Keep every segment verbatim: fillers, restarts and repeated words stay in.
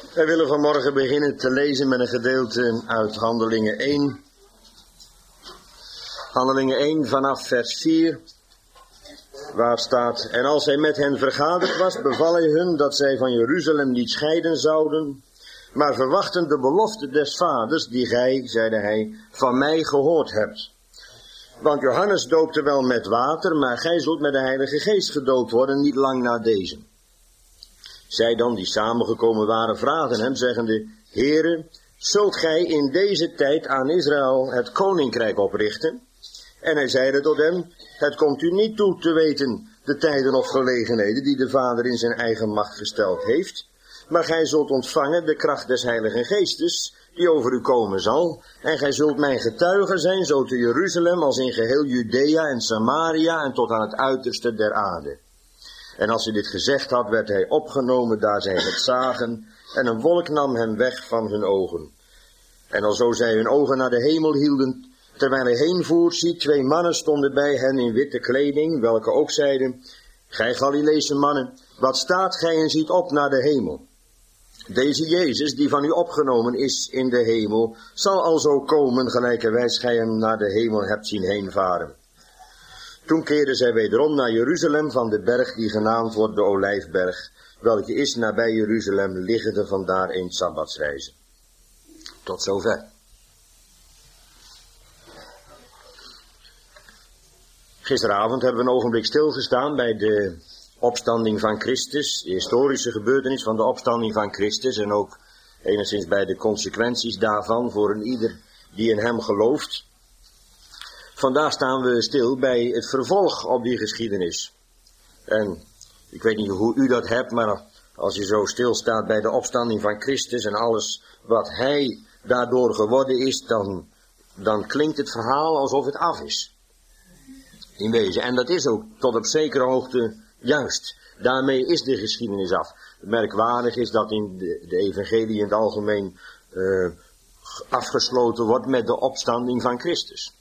Wij willen vanmorgen beginnen te lezen met een gedeelte uit Handelingen één. Handelingen één vanaf vers vier, waar staat: En als hij met hen vergaderd was, beval hij hun dat zij van Jeruzalem niet scheiden zouden, maar verwachten de belofte des vaders, die gij, zeide hij, van mij gehoord hebt. Want Johannes doopte wel met water, maar gij zult met de Heilige Geest gedoopt worden, niet lang na deze. Zij dan, die samengekomen waren, vragen hem, zeggende: Heere, zult gij in deze tijd aan Israël het koninkrijk oprichten? En hij zeide tot hem: Het komt u niet toe te weten de tijden of gelegenheden die de Vader in zijn eigen macht gesteld heeft, maar gij zult ontvangen de kracht des Heiligen Geestes, die over u komen zal, en gij zult mijn getuige zijn, zo te Jeruzalem als in geheel Judea en Samaria en tot aan het uiterste der aarde. En als hij dit gezegd had, werd hij opgenomen daar zij het zagen, en een wolk nam hem weg van hun ogen. En alzo zij hun ogen naar de hemel hielden, terwijl hij heenvoer, ziet, twee mannen stonden bij hen in witte kleding, welke ook zeiden: Gij Galileese mannen, wat staat gij en ziet op naar de hemel? Deze Jezus, die van u opgenomen is in de hemel, zal alzo komen, gelijkerwijs gij hem naar de hemel hebt zien heenvaren. Toen keerden zij wederom naar Jeruzalem van de berg die genaamd wordt de Olijfberg, welke is nabij Jeruzalem, liggende vandaar een sabbatsreize. Tot zover. Gisteravond hebben we een ogenblik stilgestaan bij de opstanding van Christus, de historische gebeurtenis van de opstanding van Christus en ook enigszins bij de consequenties daarvan voor een ieder die in hem gelooft. Vandaag staan we stil bij het vervolg op die geschiedenis. En ik weet niet hoe u dat hebt, maar als je zo stilstaat bij de opstanding van Christus en alles wat hij daardoor geworden is, dan, dan klinkt het verhaal alsof het af is. In wezen. En dat is ook tot op zekere hoogte juist. Daarmee is de geschiedenis af. Merkwaardig is dat in de, de evangelie in het algemeen uh, afgesloten wordt met de opstanding van Christus.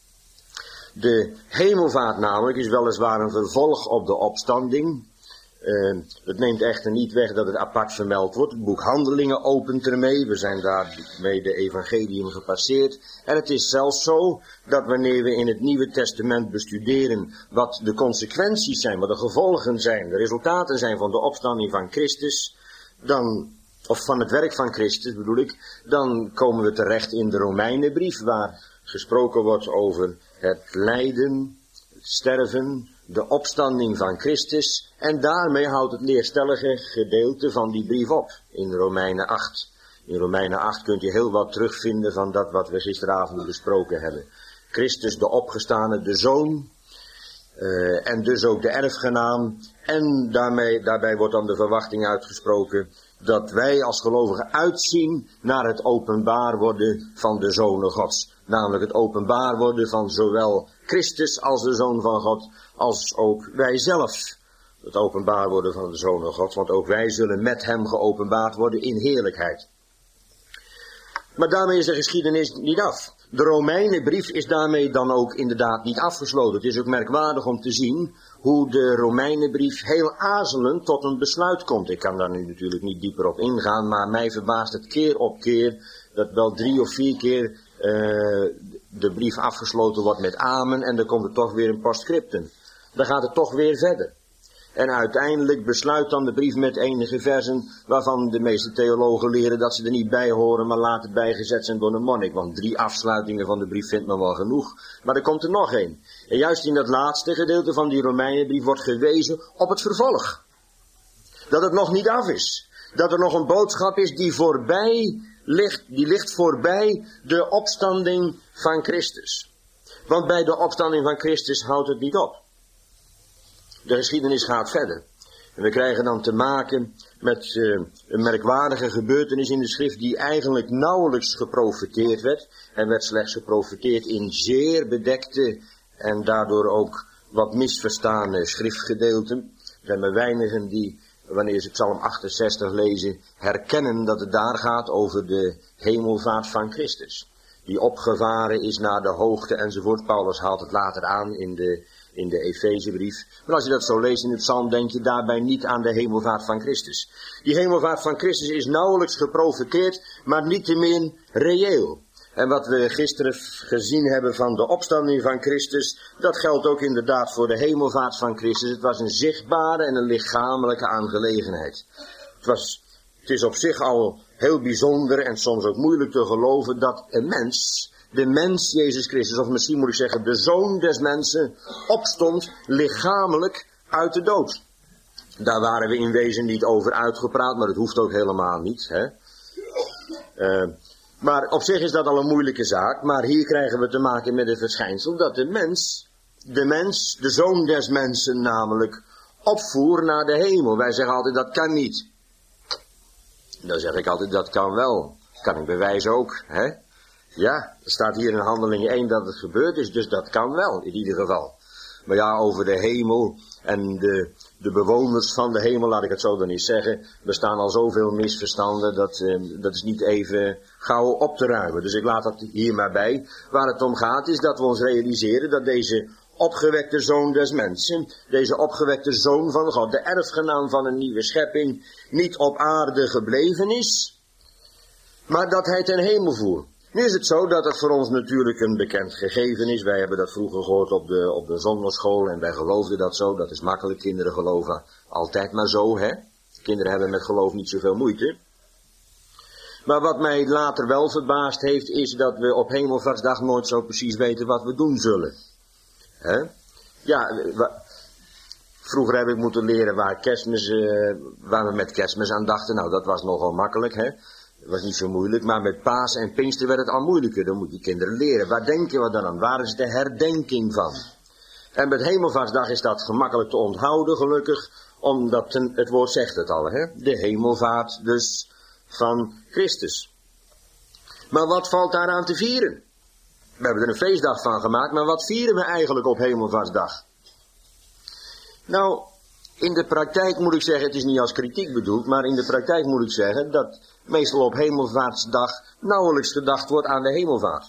De hemelvaart namelijk is weliswaar een vervolg op de opstanding. Uh, het neemt echter niet weg dat het apart vermeld wordt. Het boek Handelingen opent ermee. We zijn daarmee de evangelium gepasseerd. En het is zelfs zo dat wanneer we in het Nieuwe Testament bestuderen wat de consequenties zijn, wat de gevolgen zijn, de resultaten zijn van de opstanding van Christus, dan, of van het werk van Christus bedoel ik, dan komen we terecht in de Romeinenbrief, waar gesproken wordt over het lijden, het sterven, de opstanding van Christus, en daarmee houdt het leerstellige gedeelte van die brief op, in Romeinen acht. In Romeinen acht kunt je heel wat terugvinden van dat wat we gisteravond besproken hebben. Christus de opgestane, de Zoon, uh, en dus ook de erfgenaam, en daarmee, daarbij wordt dan de verwachting uitgesproken dat wij als gelovigen uitzien naar het openbaar worden van de Zonen Gods. Namelijk het openbaar worden van zowel Christus als de Zoon van God, als ook wij zelf. Het openbaar worden van de Zoon van God, want ook wij zullen met hem geopenbaard worden in heerlijkheid. Maar daarmee is de geschiedenis niet af. De Romeinenbrief is daarmee dan ook inderdaad niet afgesloten. Het is ook merkwaardig om te zien hoe de Romeinenbrief heel aarzelend tot een besluit komt. Ik kan daar nu natuurlijk niet dieper op ingaan, maar mij verbaast het keer op keer dat wel drie of vier keer uh, de brief afgesloten wordt met amen en dan komt er toch weer een postscriptum. Dan gaat het toch weer verder. En uiteindelijk besluit dan de brief met enige versen waarvan de meeste theologen leren dat ze er niet bij horen, maar later bijgezet zijn door een monnik. Want drie afsluitingen van de brief vindt men wel genoeg. Maar er komt er nog één. En juist in dat laatste gedeelte van die Romeinenbrief wordt gewezen op het vervolg. Dat het nog niet af is. Dat er nog een boodschap is die voorbij ligt, die ligt voorbij de opstanding van Christus. Want bij de opstanding van Christus houdt het niet op. De geschiedenis gaat verder. En we krijgen dan te maken met uh, een merkwaardige gebeurtenis in de schrift die eigenlijk nauwelijks geprofeteerd werd. En werd slechts geprofeteerd in zeer bedekte en daardoor ook wat misverstane schriftgedeelten. Er zijn maar weinigen die, wanneer ze Psalm achtenzestig lezen, herkennen dat het daar gaat over de hemelvaart van Christus. Die opgevaren is naar de hoogte enzovoort. Paulus haalt het later aan in de in de Efezebrief. Maar als je dat zo leest in het psalm, denk je daarbij niet aan de hemelvaart van Christus. Die hemelvaart van Christus is nauwelijks geprofeteerd, maar niettemin reëel. En wat we gisteren gezien hebben van de opstanding van Christus, dat geldt ook inderdaad voor de hemelvaart van Christus. Het was een zichtbare en een lichamelijke aangelegenheid. Het, was, het is op zich al heel bijzonder en soms ook moeilijk te geloven dat een mens, de mens Jezus Christus, of misschien moet ik zeggen de Zoon des mensen, opstond lichamelijk uit de dood. Daar waren we in wezen niet over uitgepraat, maar dat hoeft ook helemaal niet. Hè? Uh, maar op zich is dat al een moeilijke zaak, maar hier krijgen we te maken met het verschijnsel dat de mens, de mens, de Zoon des mensen namelijk, opvoer naar de hemel. Wij zeggen altijd dat kan niet. Dan zeg ik altijd dat kan wel. Kan ik bewijzen ook, hè? Ja, er staat hier in Handelingen één dat het gebeurd is, dus dat kan wel, in ieder geval. Maar ja, over de hemel en de, de bewoners van de hemel, laat ik het zo dan niet zeggen. Er staan al zoveel misverstanden, dat, eh, dat is niet even gauw op te ruimen. Dus ik laat dat hier maar bij. Waar het om gaat is dat we ons realiseren dat deze opgewekte Zoon des mensen, deze opgewekte Zoon van God, de erfgenaam van een nieuwe schepping, niet op aarde gebleven is, maar dat hij ten hemel voer. Nu is het zo dat het voor ons natuurlijk een bekend gegeven is. Wij hebben dat vroeger gehoord op de, op de zondagschool en wij geloofden dat zo. Dat is makkelijk, kinderen geloven altijd maar zo, hè. Kinderen hebben met geloof niet zoveel moeite. Maar wat mij later wel verbaasd heeft, is dat we op Hemelvaartsdag nooit zo precies weten wat we doen zullen. Hè? Ja, vroeger heb ik moeten leren waar, kerstmis, uh, waar we met Kerstmis aan dachten. Nou, dat was nogal makkelijk, hè. Dat was niet zo moeilijk, maar met Paas en Pinkster werd het al moeilijker. Dan moet die kinderen leren. Waar denken we dan aan? Waar is de herdenking van? En met Hemelvaartsdag is dat gemakkelijk te onthouden, gelukkig, omdat het woord zegt het al, hè? De hemelvaart dus van Christus. Maar wat valt daaraan te vieren? We hebben er een feestdag van gemaakt, maar wat vieren we eigenlijk op Hemelvaartsdag? Nou, in de praktijk moet ik zeggen, het is niet als kritiek bedoeld, maar in de praktijk moet ik zeggen dat meestal op Hemelvaartsdag nauwelijks gedacht wordt aan de hemelvaart.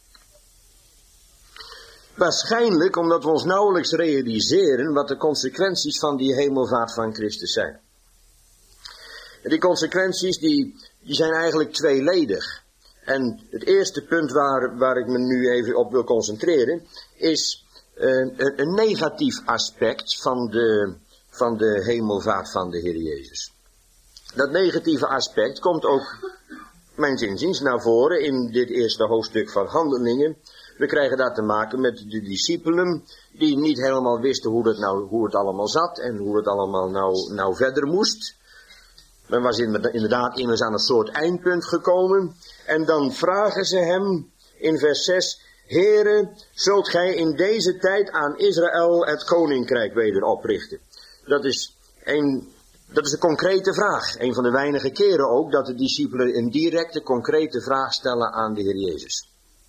Waarschijnlijk omdat we ons nauwelijks realiseren wat de consequenties van die hemelvaart van Christus zijn. En die consequenties die, die zijn eigenlijk tweeledig. En het eerste punt waar, waar ik me nu even op wil concentreren is uh, een, een negatief aspect van de, van de hemelvaart van de Heer Jezus. Dat negatieve aspect komt ook, mijns inziens, naar voren in dit eerste hoofdstuk van Handelingen. We krijgen daar te maken met de discipelen die niet helemaal wisten hoe het, nou, hoe het allemaal zat en hoe het allemaal nou, nou verder moest. Men was inderdaad immers aan een soort eindpunt gekomen. En dan vragen ze hem in vers zes, Heere, zult gij in deze tijd aan Israël het koninkrijk weder oprichten? Dat is een, dat is een concrete vraag. Een van de weinige keren ook dat de discipelen een directe, concrete vraag stellen aan de Heer Jezus.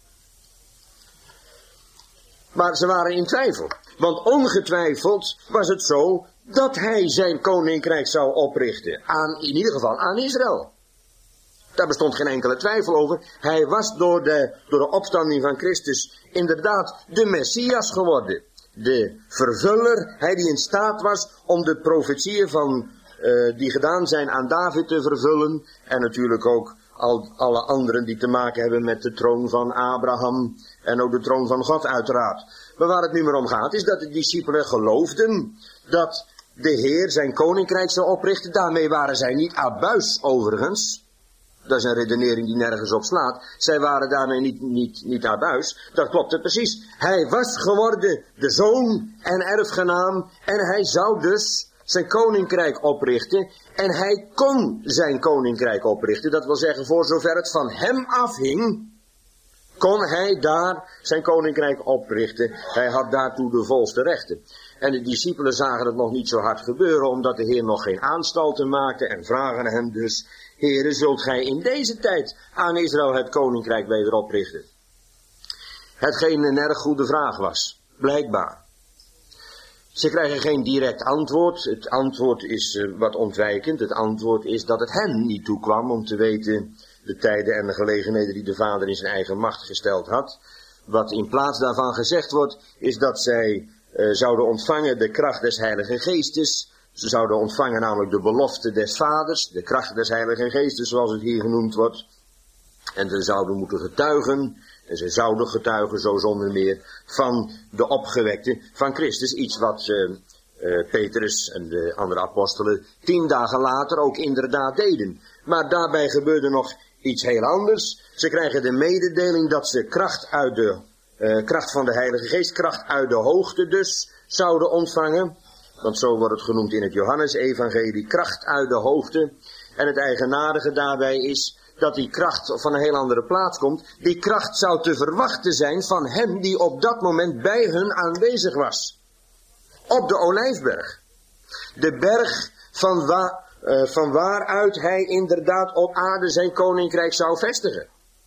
Maar ze waren in twijfel. Want ongetwijfeld was het zo dat hij zijn koninkrijk zou oprichten. Aan, in ieder geval aan Israël. Daar bestond geen enkele twijfel over. Hij was door de, door de opstanding van Christus inderdaad de Messias geworden. De vervuller, hij die in staat was om de profetieën van, uh, die gedaan zijn aan David te vervullen. En natuurlijk ook al, alle anderen die te maken hebben met de troon van Abraham. En ook de troon van God uiteraard. Maar waar het nu maar om gaat is dat de discipelen geloofden dat de Heer zijn koninkrijk zou oprichten. Daarmee waren zij niet abuis overigens. Dat is een redenering die nergens op slaat. Zij waren daarmee niet, niet, niet abuis. Dat klopte precies. Hij was geworden de zoon en erfgenaam. En hij zou dus zijn koninkrijk oprichten. En hij kon zijn koninkrijk oprichten. Dat wil zeggen, voor zover het van hem afhing, kon hij daar zijn koninkrijk oprichten. Hij had daartoe de volste rechten. En de discipelen zagen het nog niet zo hard gebeuren, omdat de Heer nog geen aanstalten maakte en vragen hem dus, Heere, zult gij in deze tijd aan Israël het koninkrijk weder oprichten? Hetgeen een erg goede vraag was, blijkbaar. Ze krijgen geen direct antwoord. Het antwoord is uh, wat ontwijkend. Het antwoord is dat het hen niet toekwam om te weten de tijden en de gelegenheden die de Vader in zijn eigen macht gesteld had. Wat in plaats daarvan gezegd wordt, is dat zij uh, zouden ontvangen de kracht des Heilige Geestes. Ze zouden ontvangen namelijk de belofte des Vaders, de kracht des Heilige Geestes zoals het hier genoemd wordt. En ze zouden moeten getuigen, en ze zouden getuigen zo zonder meer, van de opgewekte van Christus. Iets wat uh, uh, Petrus en de andere apostelen tien dagen later ook inderdaad deden. Maar daarbij gebeurde nog iets heel anders. Ze krijgen de mededeling dat ze kracht uit de, uh, kracht van de Heilige Geest, kracht uit de hoogte dus, zouden ontvangen. Want zo wordt het genoemd in het Johannesevangelie, kracht uit de hoogte. En het eigenaardige daarbij is dat die kracht van een heel andere plaats komt. Die kracht zou te verwachten zijn van hem die op dat moment bij hun aanwezig was. Op de Olijfberg. De berg van, wa, uh, van waaruit hij inderdaad op aarde zijn koninkrijk zou vestigen.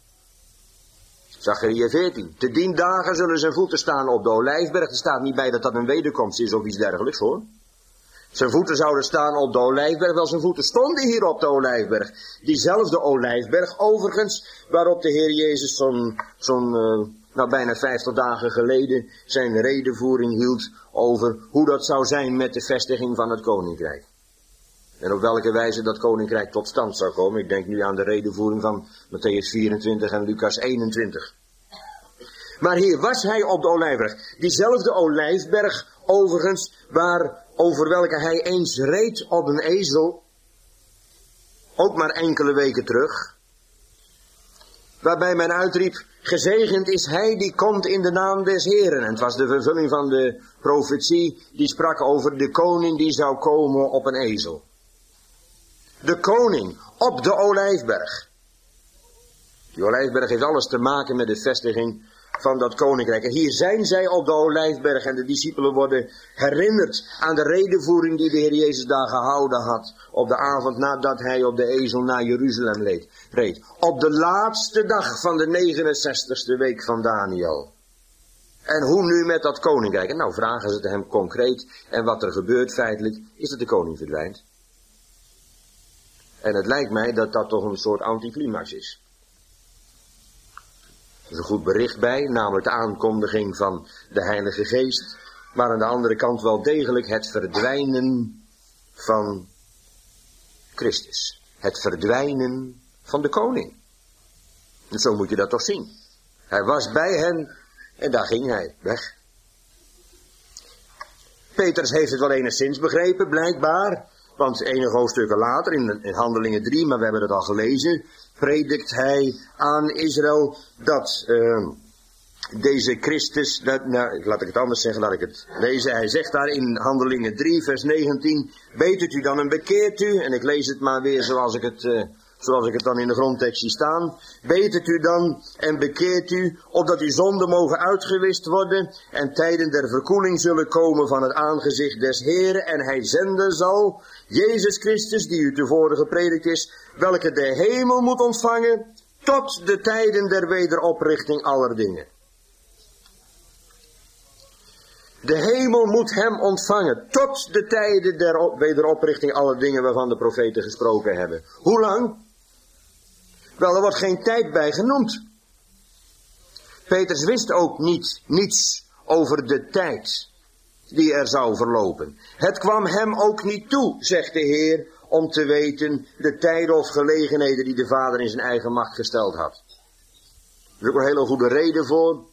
Zacharia veertien. Te dien dagen zullen zijn voeten staan op de Olijfberg. Er staat niet bij dat dat een wederkomst is of iets dergelijks hoor. Zijn voeten zouden staan op de Olijfberg. Wel, zijn voeten stonden hier op de Olijfberg. Diezelfde Olijfberg overigens, waarop de Heer Jezus zo'n, zo'n uh, nou bijna vijftig dagen geleden zijn redevoering hield over hoe dat zou zijn met de vestiging van het koninkrijk. En op welke wijze dat koninkrijk tot stand zou komen. Ik denk nu aan de redevoering van Mattheüs vierentwintig en Lucas eenentwintig. Maar hier was hij op de Olijfberg. Diezelfde Olijfberg overigens, waar, over welke hij eens reed op een ezel. Ook maar enkele weken terug. Waarbij men uitriep, gezegend is hij die komt in de naam des Heren. En het was de vervulling van de profetie die sprak over de koning die zou komen op een ezel. De koning op de Olijfberg. Die Olijfberg heeft alles te maken met de vestiging van dat koninkrijk. En hier zijn zij op de Olijfberg en de discipelen worden herinnerd aan de redevoering die de Heer Jezus daar gehouden had. Op de avond nadat hij op de ezel naar Jeruzalem reed. Op de laatste dag van de negenenzestigste week van Daniel. En hoe nu met dat koninkrijk? En nou vragen ze het hem concreet. En wat er gebeurt feitelijk is dat de koning verdwijnt. En het lijkt mij dat dat toch een soort anticlimax is. Er is een goed bericht bij, namelijk de aankondiging van de Heilige Geest. Maar aan de andere kant wel degelijk het verdwijnen van Christus. Het verdwijnen van de koning. En zo moet je dat toch zien. Hij was bij hen en daar ging hij weg. Petrus heeft het wel enigszins begrepen, blijkbaar. Want enige hoofdstukken later, in, in Handelingen drie, maar we hebben het al gelezen, predikt hij aan Israël dat uh, deze Christus, dat, nou, laat ik het anders zeggen, laat ik het lezen. Hij zegt daar in Handelingen drie, vers negentien, betert u dan en bekeert u, en ik lees het maar weer zoals ik het, uh, zoals ik het dan in de grondtekst zie staan. Betert u dan en bekeert u, opdat uw zonden mogen uitgewist worden, en tijden der verkoeling zullen komen van het aangezicht des Heeren, en hij zenden zal Jezus Christus, die u tevoren gepredikt is, welke de hemel moet ontvangen, tot de tijden der wederoprichting aller dingen. De hemel moet hem ontvangen, tot de tijden der wederoprichting aller dingen waarvan de profeten gesproken hebben. Hoe lang? Wel, er wordt geen tijd bij genoemd. Petrus wist ook niet, niets over de tijd die er zou verlopen. Het kwam hem ook niet toe, zegt de Heer, om te weten de tijden of gelegenheden die de Vader in zijn eigen macht gesteld had. Er is ook een hele goede reden voor.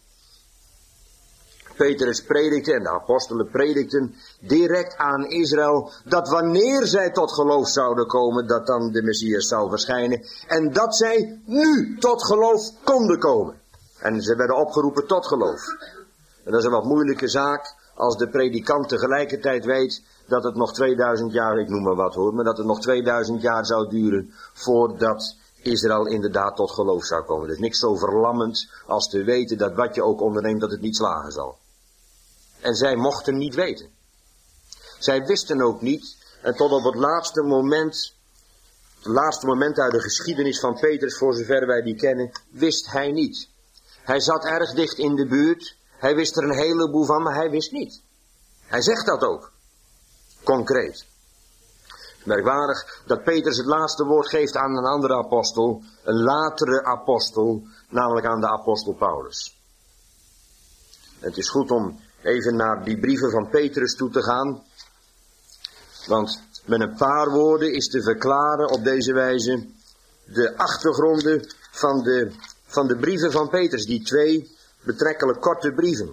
Petrus predikte en de apostelen predikten direct aan Israël dat wanneer zij tot geloof zouden komen, dat dan de Messias zou verschijnen. En dat zij nu tot geloof konden komen. En ze werden opgeroepen tot geloof. En dat is een wat moeilijke zaak als de predikant tegelijkertijd weet dat het nog tweeduizend jaar, ik noem maar wat hoor, maar dat het nog tweeduizend jaar zou duren voordat Israël inderdaad tot geloof zou komen. Er is niks zo verlammend als te weten dat wat je ook onderneemt dat het niet slagen zal. En zij mochten niet weten. Zij wisten ook niet, en tot op het laatste moment, het laatste moment uit de geschiedenis van Petrus, voor zover wij die kennen, wist hij niet. Hij zat erg dicht in de buurt, hij wist er een heleboel van, maar hij wist niet. Hij zegt dat ook, concreet. Merkwaardig dat Petrus het laatste woord geeft aan een andere apostel, een latere apostel, namelijk aan de apostel Paulus. Het is goed om even naar die brieven van Petrus toe te gaan. Want met een paar woorden is te verklaren op deze wijze de achtergronden van de, van de brieven van Petrus. Die twee betrekkelijk korte brieven.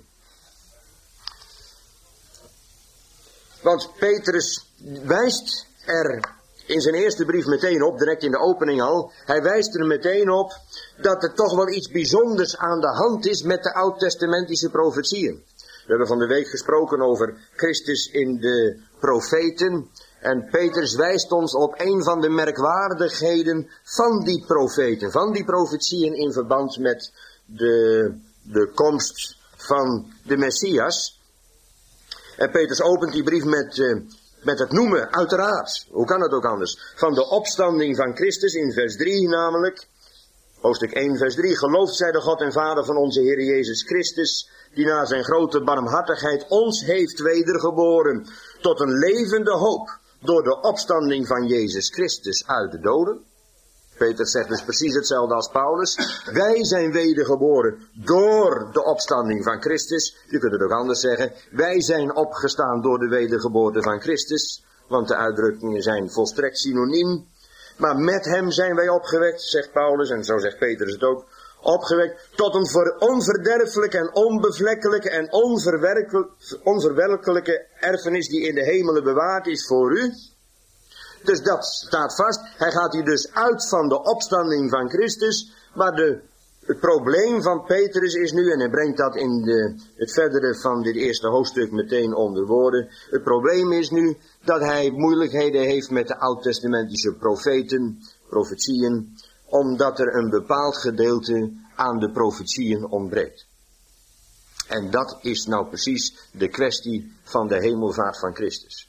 Want Petrus wijst er in zijn eerste brief meteen op, direct in de opening al. Hij wijst er meteen op dat er toch wel iets bijzonders aan de hand is met de oud-testamentische profetieën. We hebben van de week gesproken over Christus in de profeten. En Petrus wijst ons op een van de merkwaardigheden van die profeten. Van die profetieën in verband met de, de komst van de Messias. En Petrus opent die brief met, uh, met het noemen, uiteraard. Hoe kan het ook anders? Van de opstanding van Christus in vers drie namelijk. Hoofdstuk één vers drie. Geloofd zij de God en Vader van onze Heer Jezus Christus, die na zijn grote barmhartigheid ons heeft wedergeboren tot een levende hoop door de opstanding van Jezus Christus uit de doden. Petrus zegt dus precies hetzelfde als Paulus. Wij zijn wedergeboren door de opstanding van Christus. Je kunt het ook anders zeggen. Wij zijn opgestaan door de wedergeboorte van Christus. Want de uitdrukkingen zijn volstrekt synoniem. Maar met hem zijn wij opgewekt, zegt Paulus, en zo zegt Petrus het ook. Opgewekt tot een onverderfelijke en onbevlekkelijke en onverwerkelijke erfenis die in de hemelen bewaard is voor u. Dus dat staat vast. Hij gaat hier dus uit van de opstanding van Christus. Maar de, het probleem van Petrus is nu, en hij brengt dat in de, het verdere van dit eerste hoofdstuk meteen onder woorden. Het probleem is nu dat hij moeilijkheden heeft met de oud-testamentische profeten, profetieën, omdat er een bepaald gedeelte aan de profetieën ontbreekt. En dat is nou precies de kwestie van de hemelvaart van Christus.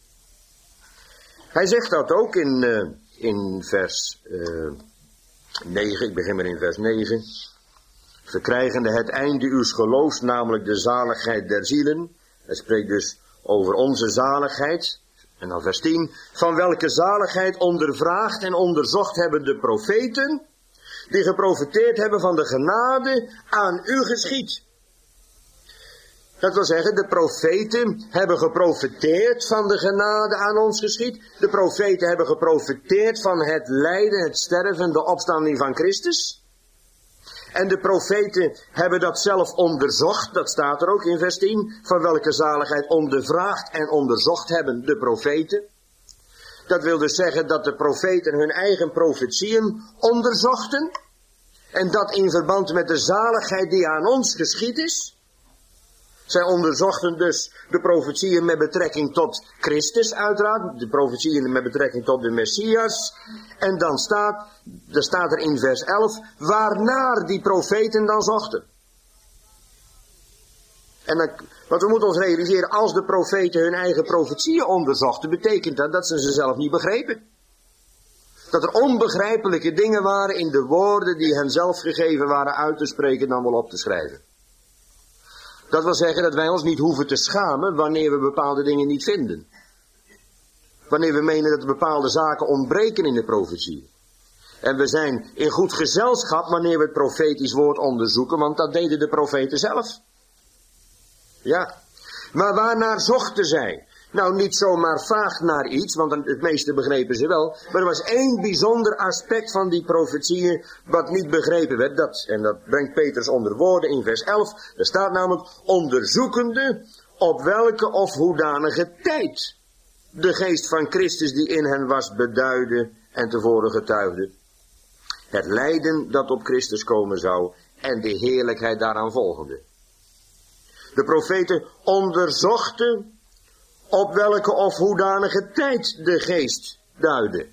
Hij zegt dat ook in, uh, in vers uh, negen, ik begin maar in vers negen. Verkrijgende het einde uws geloofs, namelijk de zaligheid der zielen. Hij spreekt dus over onze zaligheid. En dan vers tien. Van welke zaligheid ondervraagd en onderzocht hebben de profeten, die geprofeteerd hebben van de genade aan u geschied. Dat wil zeggen, de profeten hebben geprofeteerd van de genade aan ons geschied. De profeten hebben geprofeteerd van het lijden, het sterven, de opstanding van Christus. En de profeten hebben dat zelf onderzocht, dat staat er ook in vers tien, van welke zaligheid ondervraagd en onderzocht hebben de profeten. Dat wil dus zeggen dat de profeten hun eigen profetieën onderzochten. En dat in verband met de zaligheid die aan ons geschied is. Zij onderzochten dus de profetieën met betrekking tot Christus uiteraard. De profetieën met betrekking tot de Messias. En dan staat, er staat er in vers elf, waarnaar die profeten dan zochten. En dan, want we moeten ons realiseren, als de profeten hun eigen profetieën onderzochten, betekent dat dat ze ze zelf niet begrepen. Dat er onbegrijpelijke dingen waren in de woorden die hen zelf gegeven waren uit te spreken dan wel op te schrijven. Dat wil zeggen dat wij ons niet hoeven te schamen wanneer we bepaalde dingen niet vinden. Wanneer we menen dat er bepaalde zaken ontbreken in de profetie. En we zijn in goed gezelschap wanneer we het profetisch woord onderzoeken, want dat deden de profeten zelf. Ja, maar waarnaar zochten zij? Nou, niet zomaar vaag naar iets, want het meeste begrepen ze wel. Maar er was één bijzonder aspect van die profetieën wat niet begrepen werd. Dat, en dat brengt Petrus onder woorden in vers elf. Er staat namelijk, onderzoekende op welke of hoedanige tijd de geest van Christus die in hen was beduidde en tevoren getuigde. Het lijden dat op Christus komen zou en de heerlijkheid daaraan volgende. De profeten onderzochten op welke of hoedanige tijd de geest duidde.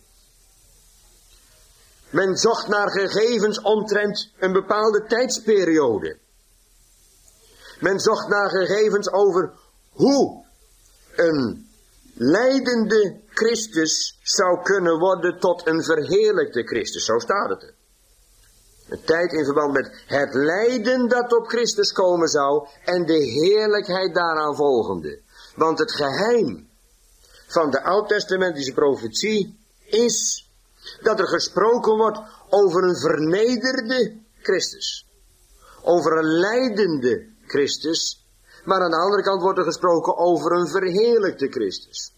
Men zocht naar gegevens omtrent een bepaalde tijdsperiode. Men zocht naar gegevens over hoe een lijdende Christus zou kunnen worden tot een verheerlijkte Christus. Zo staat het er. Een tijd in verband met het lijden dat op Christus komen zou en de heerlijkheid daaraan volgende. Want het geheim van de oud-testamentische profetie is dat er gesproken wordt over een vernederde Christus. Over een lijdende Christus, Maar aan de andere kant wordt er gesproken over een verheerlijkte Christus.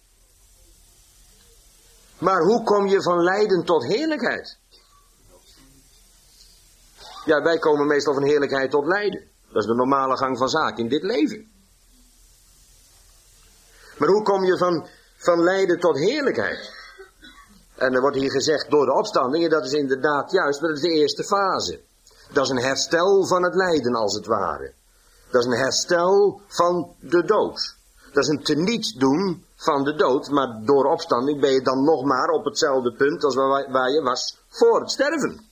Maar hoe kom je van lijden tot heerlijkheid? Ja, wij komen meestal van heerlijkheid tot lijden. Dat is de normale gang van zaken in dit leven. Maar hoe kom je van, van lijden tot heerlijkheid? En er wordt hier gezegd door de opstandingen, dat is inderdaad juist, maar dat is de eerste fase. Dat is een herstel van het lijden als het ware. Dat is een herstel van de dood. Dat is een teniet doen van de dood, maar door opstanding ben je dan nog maar op hetzelfde punt als waar, waar je was voor het sterven.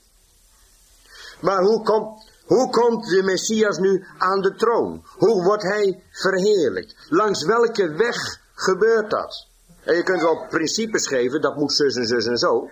Maar hoe komt, hoe komt de Messias nu aan de troon? Hoe wordt hij verheerlijkt? Langs welke weg gebeurt dat? En je kunt wel principes geven, dat moet zus en zus en zo.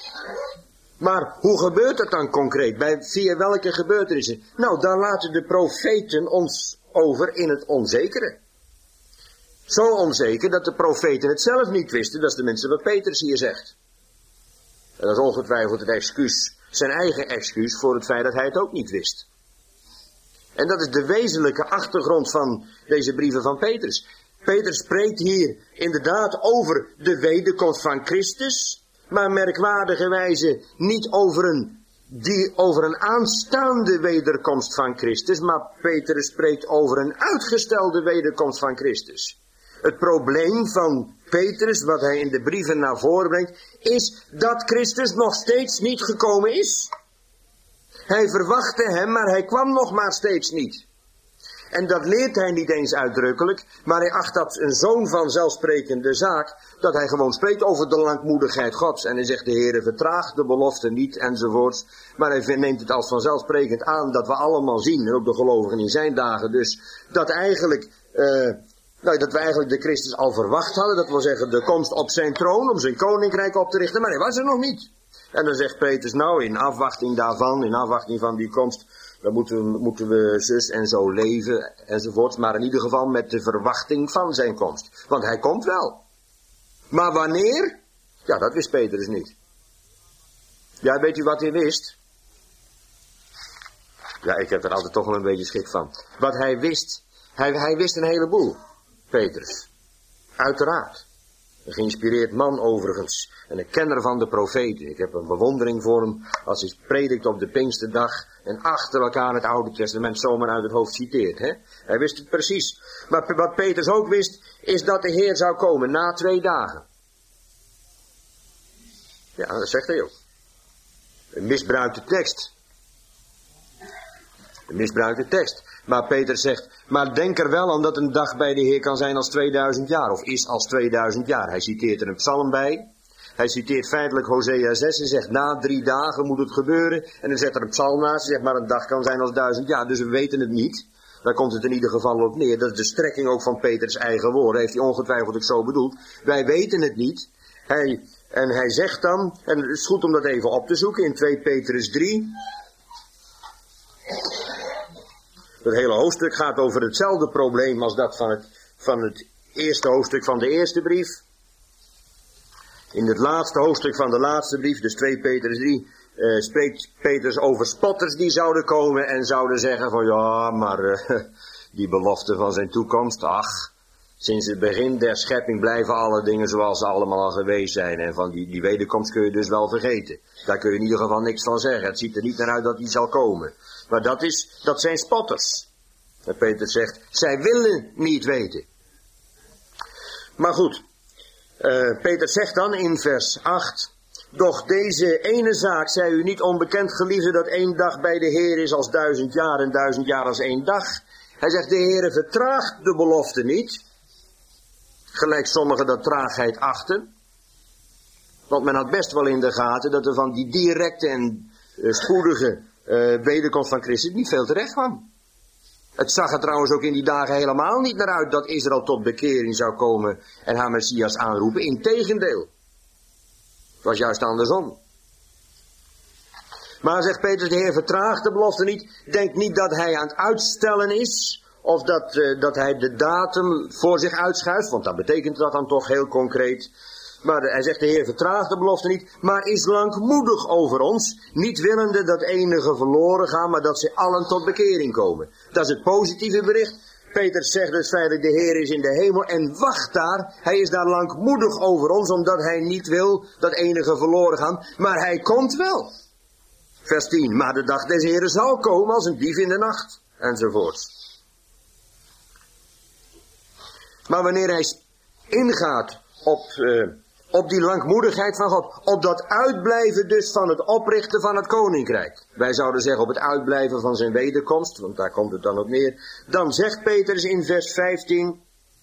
Maar hoe gebeurt het dan concreet? Bij, via welke gebeurtenissen? Nou, daar laten de profeten ons over in het onzekere. Zo onzeker dat de profeten het zelf niet wisten. Dat is tenminste wat Petrus hier zegt. En dat is ongetwijfeld het excuus, zijn eigen excuus voor het feit dat hij het ook niet wist. En dat is de wezenlijke achtergrond van deze brieven van Petrus. Petrus spreekt hier inderdaad over de wederkomst van Christus, maar merkwaardigerwijze niet over een, die, over een aanstaande wederkomst van Christus, maar Petrus spreekt over een uitgestelde wederkomst van Christus. Het probleem van Petrus, wat hij in de brieven naar voren brengt, is dat Christus nog steeds niet gekomen is. Hij verwachtte hem, maar hij kwam nog maar steeds niet. En dat leert hij niet eens uitdrukkelijk, maar hij acht dat een zoon van zelfsprekende zaak, dat hij gewoon spreekt over de langmoedigheid Gods. En hij zegt, de Heere vertraagt de belofte niet, enzovoorts. Maar hij neemt het als vanzelfsprekend aan dat we allemaal zien, en ook de gelovigen in zijn dagen dus, dat eigenlijk, uh, nou, dat we eigenlijk de Christus al verwacht hadden. Dat wil zeggen, de komst op zijn troon, om zijn koninkrijk op te richten, maar hij was er nog niet. En dan zegt Petrus, nou, in afwachting daarvan, in afwachting van die komst, dan moeten we, moeten we zus en zo leven, enzovoort. Maar in ieder geval met de verwachting van zijn komst. Want hij komt wel. Maar wanneer? Ja, dat wist Petrus niet. Ja, weet u wat hij wist? Ja, ik heb er altijd toch wel een beetje schrik van. Wat hij wist, hij, hij wist een heleboel, Petrus. Uiteraard. Een geïnspireerd man overigens. En een kenner van de profeten. Ik heb een bewondering voor hem als hij predikt op de Pinksterdag en achter elkaar het Oude Testament zomaar uit het hoofd citeert. Hè? Hij wist het precies. Maar wat Petrus ook wist, is dat de Heer zou komen na twee dagen. Ja, dat zegt hij ook. Een misbruikte tekst. Een misbruikte tekst. Maar Petrus zegt, maar denk er wel aan dat een dag bij de Heer kan zijn als tweeduizend jaar. Of is als tweeduizend jaar. Hij citeert er een psalm bij. Hij citeert feitelijk Hosea zes en zegt, na drie dagen moet het gebeuren. En dan zet er een psalm naast en zegt, maar een dag kan zijn als duizend jaar. Dus we weten het niet. Daar komt het in ieder geval op neer. Dat is de strekking ook van Petrus' eigen woorden. Heeft hij ongetwijfeld ook zo bedoeld. Wij weten het niet. Hij, en hij zegt dan, en het is goed om dat even op te zoeken, in twee Petrus drie... Het hele hoofdstuk gaat over hetzelfde probleem als dat van het, van het eerste hoofdstuk van de eerste brief. In het laatste hoofdstuk van de laatste brief, dus twee Petrus drie, uh, spreekt Petrus over spotters die zouden komen en zouden zeggen van ja, maar uh, die belofte van zijn toekomst, ach, sinds het begin der schepping blijven alle dingen zoals ze allemaal al geweest zijn. En van die, die wederkomst kun je dus wel vergeten. Daar kun je in ieder geval niks van zeggen. Het ziet er niet naar uit dat die zal komen. Maar dat, is, dat zijn spotters. En Petrus zegt, zij willen niet weten. Maar goed, uh, Petrus zegt dan in vers acht, doch deze ene zaak zij u niet onbekend, geliefde, dat één dag bij de Heer is als duizend jaar en duizend jaar als één dag. Hij zegt, de Heer vertraagt de belofte niet, gelijk sommigen dat traagheid achten. Want men had best wel in de gaten dat er van die directe en uh, spoedige uh, wederkomst van Christus niet veel terecht kwam. Het zag er trouwens ook in die dagen helemaal niet naar uit dat Israël tot bekering zou komen en haar Messias aanroepen. Integendeel. Het was juist andersom. Maar zegt Petrus, de Heer vertraagt de belofte niet. Denk niet dat hij aan het uitstellen is. Of dat, uh, dat hij de datum voor zich uitschuift. Want dat betekent dat dan toch heel concreet. Maar hij zegt, de Heer vertraagt de belofte niet, maar is langmoedig over ons, niet willende dat enige verloren gaan, maar dat ze allen tot bekering komen. Dat is het positieve bericht. Petrus zegt dus feitelijk, de Heer is in de hemel en wacht daar. Hij is daar langmoedig over ons, omdat hij niet wil dat enige verloren gaan. Maar hij komt wel. Vers tien, maar de dag des Heeren zal komen als een dief in de nacht. Enzovoorts. Maar wanneer hij ingaat op, uh, op die langmoedigheid van God, op dat uitblijven dus van het oprichten van het koninkrijk. Wij zouden zeggen op het uitblijven van zijn wederkomst, want daar komt het dan op neer. Dan zegt Petrus in vers vijftien,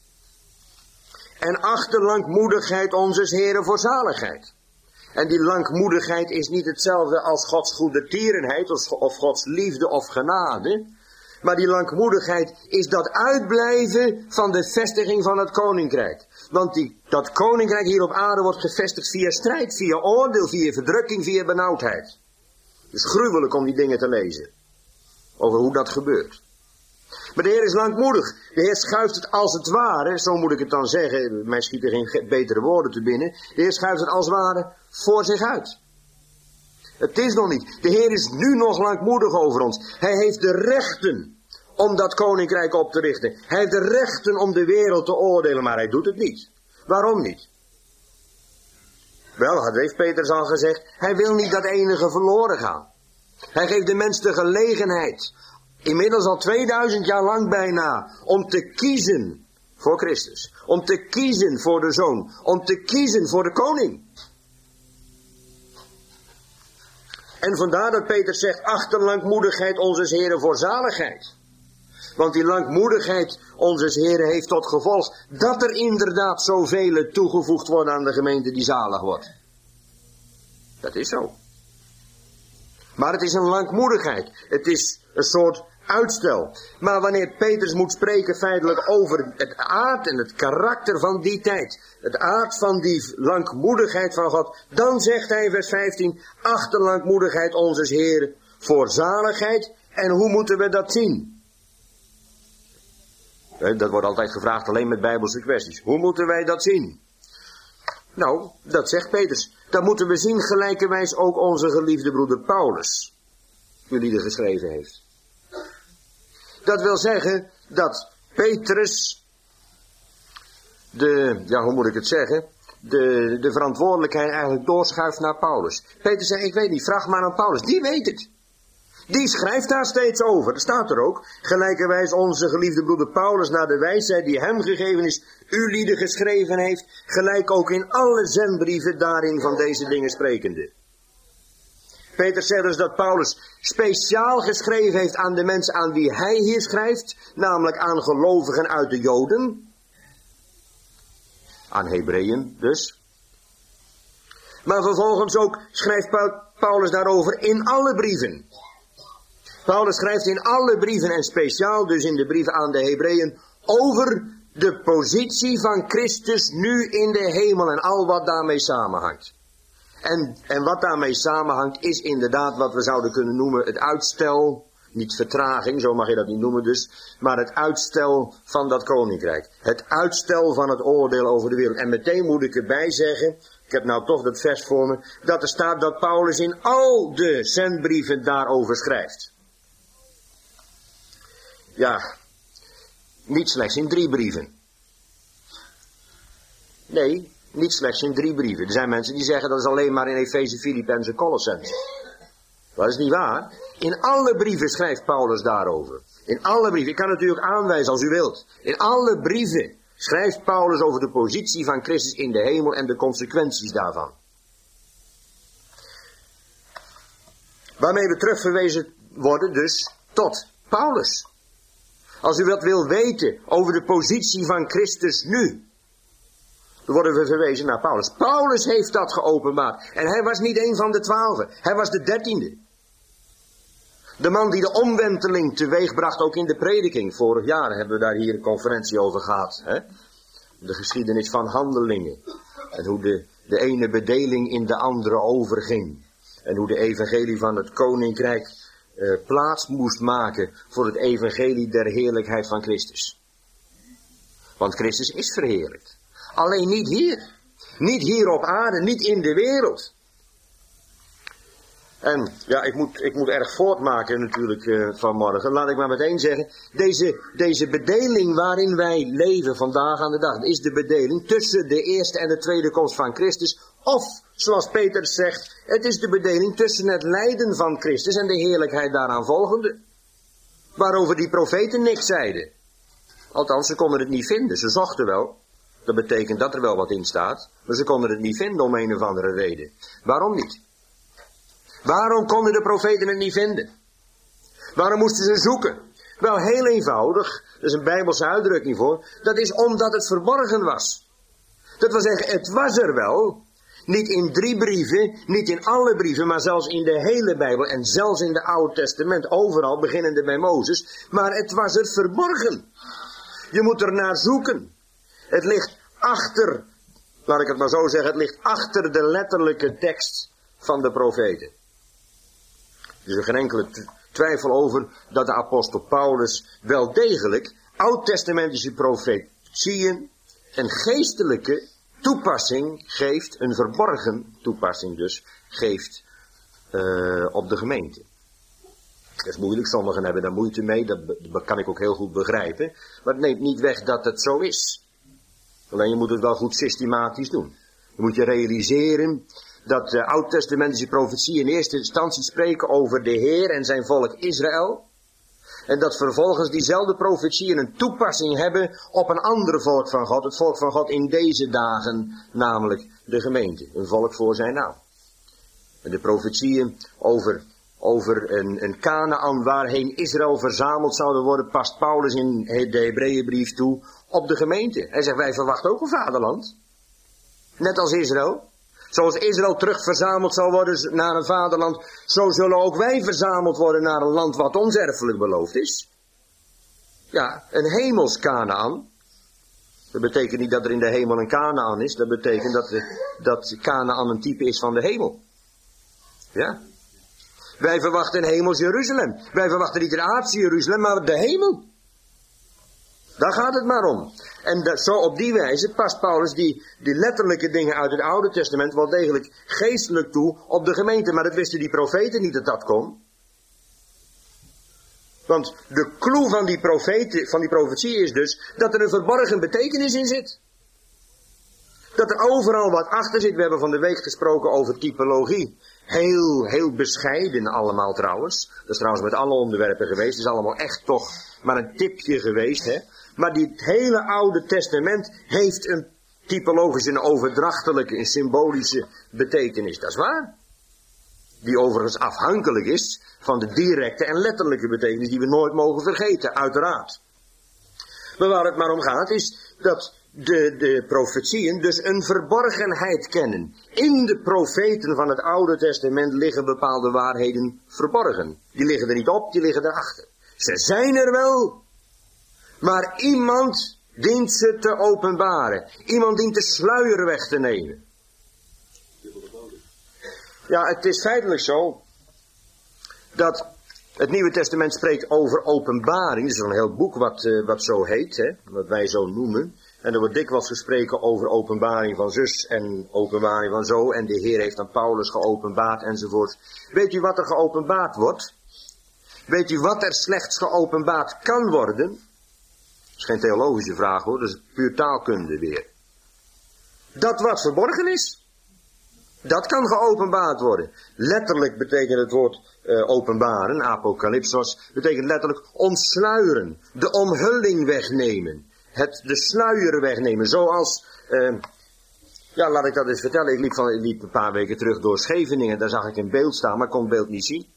en achter langmoedigheid onzes Heren voor zaligheid. En die langmoedigheid is niet hetzelfde als Gods goedertierenheid of Gods liefde of genade. Maar die langmoedigheid is dat uitblijven van de vestiging van het koninkrijk. Want die, dat koninkrijk hier op aarde wordt gevestigd via strijd, via oordeel, via verdrukking, via benauwdheid. Het is gruwelijk om die dingen te lezen. Over hoe dat gebeurt. Maar de Heer is langmoedig. De Heer schuift het als het ware, zo moet ik het dan zeggen, mij schieten geen betere woorden te binnen. De Heer schuift het als het ware voor zich uit. Het is nog niet. De Heer is nu nog langmoedig over ons. Hij heeft de rechten om dat koninkrijk op te richten. Hij heeft de rechten om de wereld te oordelen, maar hij doet het niet. Waarom niet? Wel, dat heeft Petrus al gezegd, hij wil niet dat enige verloren gaan. Hij geeft de mens de gelegenheid, inmiddels al tweeduizend jaar lang bijna, om te kiezen voor Christus. Om te kiezen voor de Zoon. Om te kiezen voor de koning. En vandaar dat Petrus zegt, achter langmoedigheid onzes Heren voor zaligheid. Want die langmoedigheid onzes Heren heeft tot gevolg dat er inderdaad zoveel toegevoegd worden aan de gemeente die zalig wordt. Dat is zo. Maar het is een langmoedigheid. Het is een soort uitstel. Maar wanneer Petrus moet spreken feitelijk over het aard en het karakter van die tijd, het aard van die langmoedigheid van God, dan zegt hij in vers vijftien, achter langmoedigheid onzes Heren voor zaligheid. En hoe moeten we dat zien? Dat wordt altijd gevraagd alleen met bijbelse kwesties. Hoe moeten wij dat zien? Nou, dat zegt Petrus. Dat moeten we zien gelijkerwijs ook onze geliefde broeder Paulus, jullie er geschreven heeft. Dat wil zeggen dat Petrus de, ja hoe moet ik het zeggen, de, de verantwoordelijkheid eigenlijk doorschuift naar Paulus. Petrus zegt, ik weet niet, vraag maar aan Paulus, die weet het. Die schrijft daar steeds over, dat staat er ook. Gelijkerwijs onze geliefde broeder Paulus naar de wijsheid die hem gegeven is, u lieden geschreven heeft, gelijk ook in alle zendbrieven daarin van deze dingen sprekende. Petrus zegt dus dat Paulus speciaal geschreven heeft aan de mensen aan wie hij hier schrijft, namelijk aan gelovigen uit de Joden, aan Hebreeën dus. Maar vervolgens ook schrijft Paulus daarover in alle brieven. Paulus schrijft in alle brieven en speciaal dus in de brieven aan de Hebreeën over de positie van Christus nu in de hemel en al wat daarmee samenhangt. En, en wat daarmee samenhangt is inderdaad wat we zouden kunnen noemen het uitstel, niet vertraging, zo mag je dat niet noemen dus, maar het uitstel van dat koninkrijk. Het uitstel van het oordeel over de wereld. En meteen moet ik erbij zeggen, ik heb nou toch dat vers voor me, dat er staat dat Paulus in al de zendbrieven daarover schrijft. Ja, niet slechts in drie brieven. Nee, niet slechts in drie brieven. Er zijn mensen die zeggen dat is alleen maar in Efeze, Filippenzen en Colossenzen. Dat is niet waar. In alle brieven schrijft Paulus daarover. In alle brieven. Ik kan het natuurlijk aanwijzen als u wilt. In alle brieven schrijft Paulus over de positie van Christus in de hemel en de consequenties daarvan. Waarmee we terugverwezen worden dus tot Paulus. Als u wat wil weten over de positie van Christus nu, dan worden we verwezen naar Paulus. Paulus heeft dat geopenbaard. En hij was niet een van de twaalfen. Hij was de dertiende. De man die de omwenteling teweegbracht, ook in de prediking. Vorig jaar hebben we daar hier een conferentie over gehad. Hè? De geschiedenis van handelingen. En hoe de, de ene bedeling in de andere overging. En hoe de evangelie van het koninkrijk Uh, plaats moest maken voor het evangelie der heerlijkheid van Christus. Want Christus is verheerlijkt. Alleen niet hier. Niet hier op aarde, niet in de wereld. En ja, ik moet, ik moet erg voortmaken natuurlijk uh, vanmorgen. Laat ik maar meteen zeggen, deze, deze bedeling waarin wij leven vandaag aan de dag, is de bedeling tussen de eerste en de tweede komst van Christus. Of, zoals Petrus zegt, het is de bedeling tussen het lijden van Christus en de heerlijkheid daaraan volgende. Waarover die profeten niks zeiden. Althans, ze konden het niet vinden. Ze zochten wel. Dat betekent dat er wel wat in staat. Maar ze konden het niet vinden om een of andere reden. Waarom niet? Waarom konden de profeten het niet vinden? Waarom moesten ze zoeken? Wel, heel eenvoudig. Dat is een Bijbelse uitdrukking voor. Dat is omdat het verborgen was. Dat wil zeggen, het was er wel. Niet in drie brieven, niet in alle brieven, maar zelfs in de hele Bijbel en zelfs in het Oude Testament, overal, beginnende bij Mozes. Maar het was er verborgen. Je moet er naar zoeken. Het ligt achter, laat ik het maar zo zeggen, het ligt achter de letterlijke tekst van de profeten. Er is er geen enkele twijfel over dat de apostel Paulus wel degelijk oud-testamentische profetieën een geestelijke toepassing geeft, een verborgen toepassing dus, geeft uh, op de gemeente. Dat is moeilijk, sommigen hebben daar moeite mee, dat, dat kan ik ook heel goed begrijpen. Maar het neemt niet weg dat het zo is. Alleen je moet het wel goed systematisch doen. Je moet je realiseren dat de oud-testamentische profetieën in eerste instantie spreken over de Heer en zijn volk Israël. En dat vervolgens diezelfde profetieën een toepassing hebben op een ander volk van God. Het volk van God in deze dagen, namelijk de gemeente. Een volk voor zijn naam. En de profetieën over, over een, een Kanaan waarheen Israël verzameld zouden worden, past Paulus in de Hebreeënbrief toe op de gemeente. Hij zegt, wij verwachten ook een vaderland. Net als Israël. Zoals Israël terug verzameld zal worden naar een vaderland, zo zullen ook wij verzameld worden naar een land wat ons erfelijk beloofd is. Ja, een hemels Kanaan. Dat betekent niet dat er in de hemel een Kanaan is, dat betekent dat, de, dat Kanaan een type is van de hemel. Ja. Wij verwachten een hemels Jeruzalem. Wij verwachten niet een aardse Jeruzalem, maar de hemel. Daar gaat het maar om. En dat, zo op die wijze past Paulus die, die letterlijke dingen uit het Oude Testament wel degelijk geestelijk toe op de gemeente. Maar dat wisten die profeten niet dat dat kon. Want de clue van die, profeten, van die profetie is dus dat er een verborgen betekenis in zit. Dat er overal wat achter zit. We hebben van de week gesproken over typologie. Heel, heel bescheiden allemaal trouwens. Dat is trouwens met alle onderwerpen geweest. Het is allemaal echt toch maar een tipje geweest, hè. Maar dit hele Oude Testament heeft een typologische, een overdrachtelijke, een symbolische betekenis. Dat is waar. Die overigens afhankelijk is van de directe en letterlijke betekenis die we nooit mogen vergeten, uiteraard. Maar waar het maar om gaat is dat de, de profetieën dus een verborgenheid kennen. In de profeten van het Oude Testament liggen bepaalde waarheden verborgen. Die liggen er niet op, die liggen erachter. Ze zijn er wel. Maar iemand dient ze te openbaren. Iemand dient de sluier weg te nemen. Ja, het is feitelijk zo dat het Nieuwe Testament spreekt over openbaring. Dat is een heel boek wat, uh, wat zo heet, hè, wat wij zo noemen. En er wordt dikwijls gesproken over openbaring van zus en openbaring van zo. En de Heer heeft aan Paulus geopenbaard enzovoort. Weet u wat er geopenbaard wordt? Weet u wat er slechts geopenbaard kan worden? Dat is geen theologische vraag hoor, dat is puur taalkunde weer. Dat wat verborgen is, dat kan geopenbaard worden. Letterlijk betekent het woord uh, openbaren, apocalypsos, betekent letterlijk ontsluieren, de omhulling wegnemen, het, de sluier wegnemen. Zoals, uh, ja laat ik dat eens vertellen, ik liep, van, ik liep een paar weken terug door Scheveningen, daar zag ik een beeld staan, maar ik kon het beeld niet zien.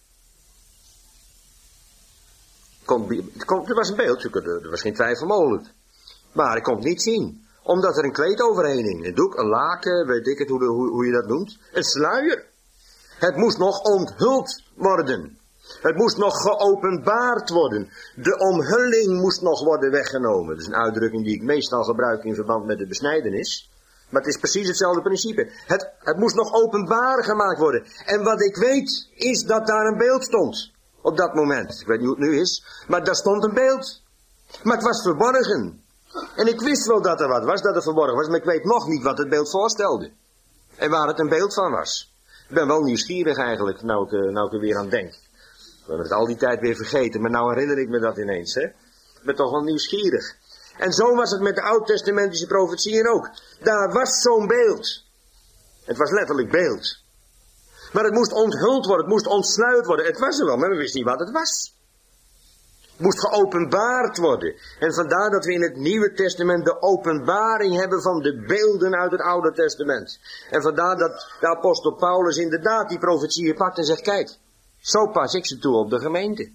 Er was een beeld, er was geen twijfel mogelijk. Maar ik kon het niet zien. Omdat er een kleed overheen hing. Een doek, een laken, weet ik het hoe, hoe, hoe je dat noemt. Een sluier. Het moest nog onthuld worden. Het moest nog geopenbaard worden. De omhulling moest nog worden weggenomen. Dat is een uitdrukking die ik meestal gebruik in verband met de besnijdenis. Maar het is precies hetzelfde principe. Het, het moest nog openbaar gemaakt worden. En wat ik weet is dat daar een beeld stond. Op dat moment. Ik weet niet hoe het nu is. Maar daar stond een beeld. Maar het was verborgen. En ik wist wel dat er wat was, dat het verborgen was. Maar ik weet nog niet wat het beeld voorstelde. En waar het een beeld van was. Ik ben wel nieuwsgierig eigenlijk, nou ik, uh, nou ik er weer aan denk. We hebben het al die tijd weer vergeten, maar nou herinner ik me dat ineens, hè. Ik ben toch wel nieuwsgierig. En zo was het met de oud-testamentische profetieën ook. Daar was zo'n beeld. Het was letterlijk beeld. Maar het moest onthuld worden, het moest ontsluit worden. Het was er wel, maar we wisten niet wat het was. Het moest geopenbaard worden. En vandaar dat we in het Nieuwe Testament de openbaring hebben van de beelden uit het Oude Testament. En vandaar dat de apostel Paulus inderdaad die profetieën pakt en zegt, kijk, zo pas ik ze toe op de gemeente.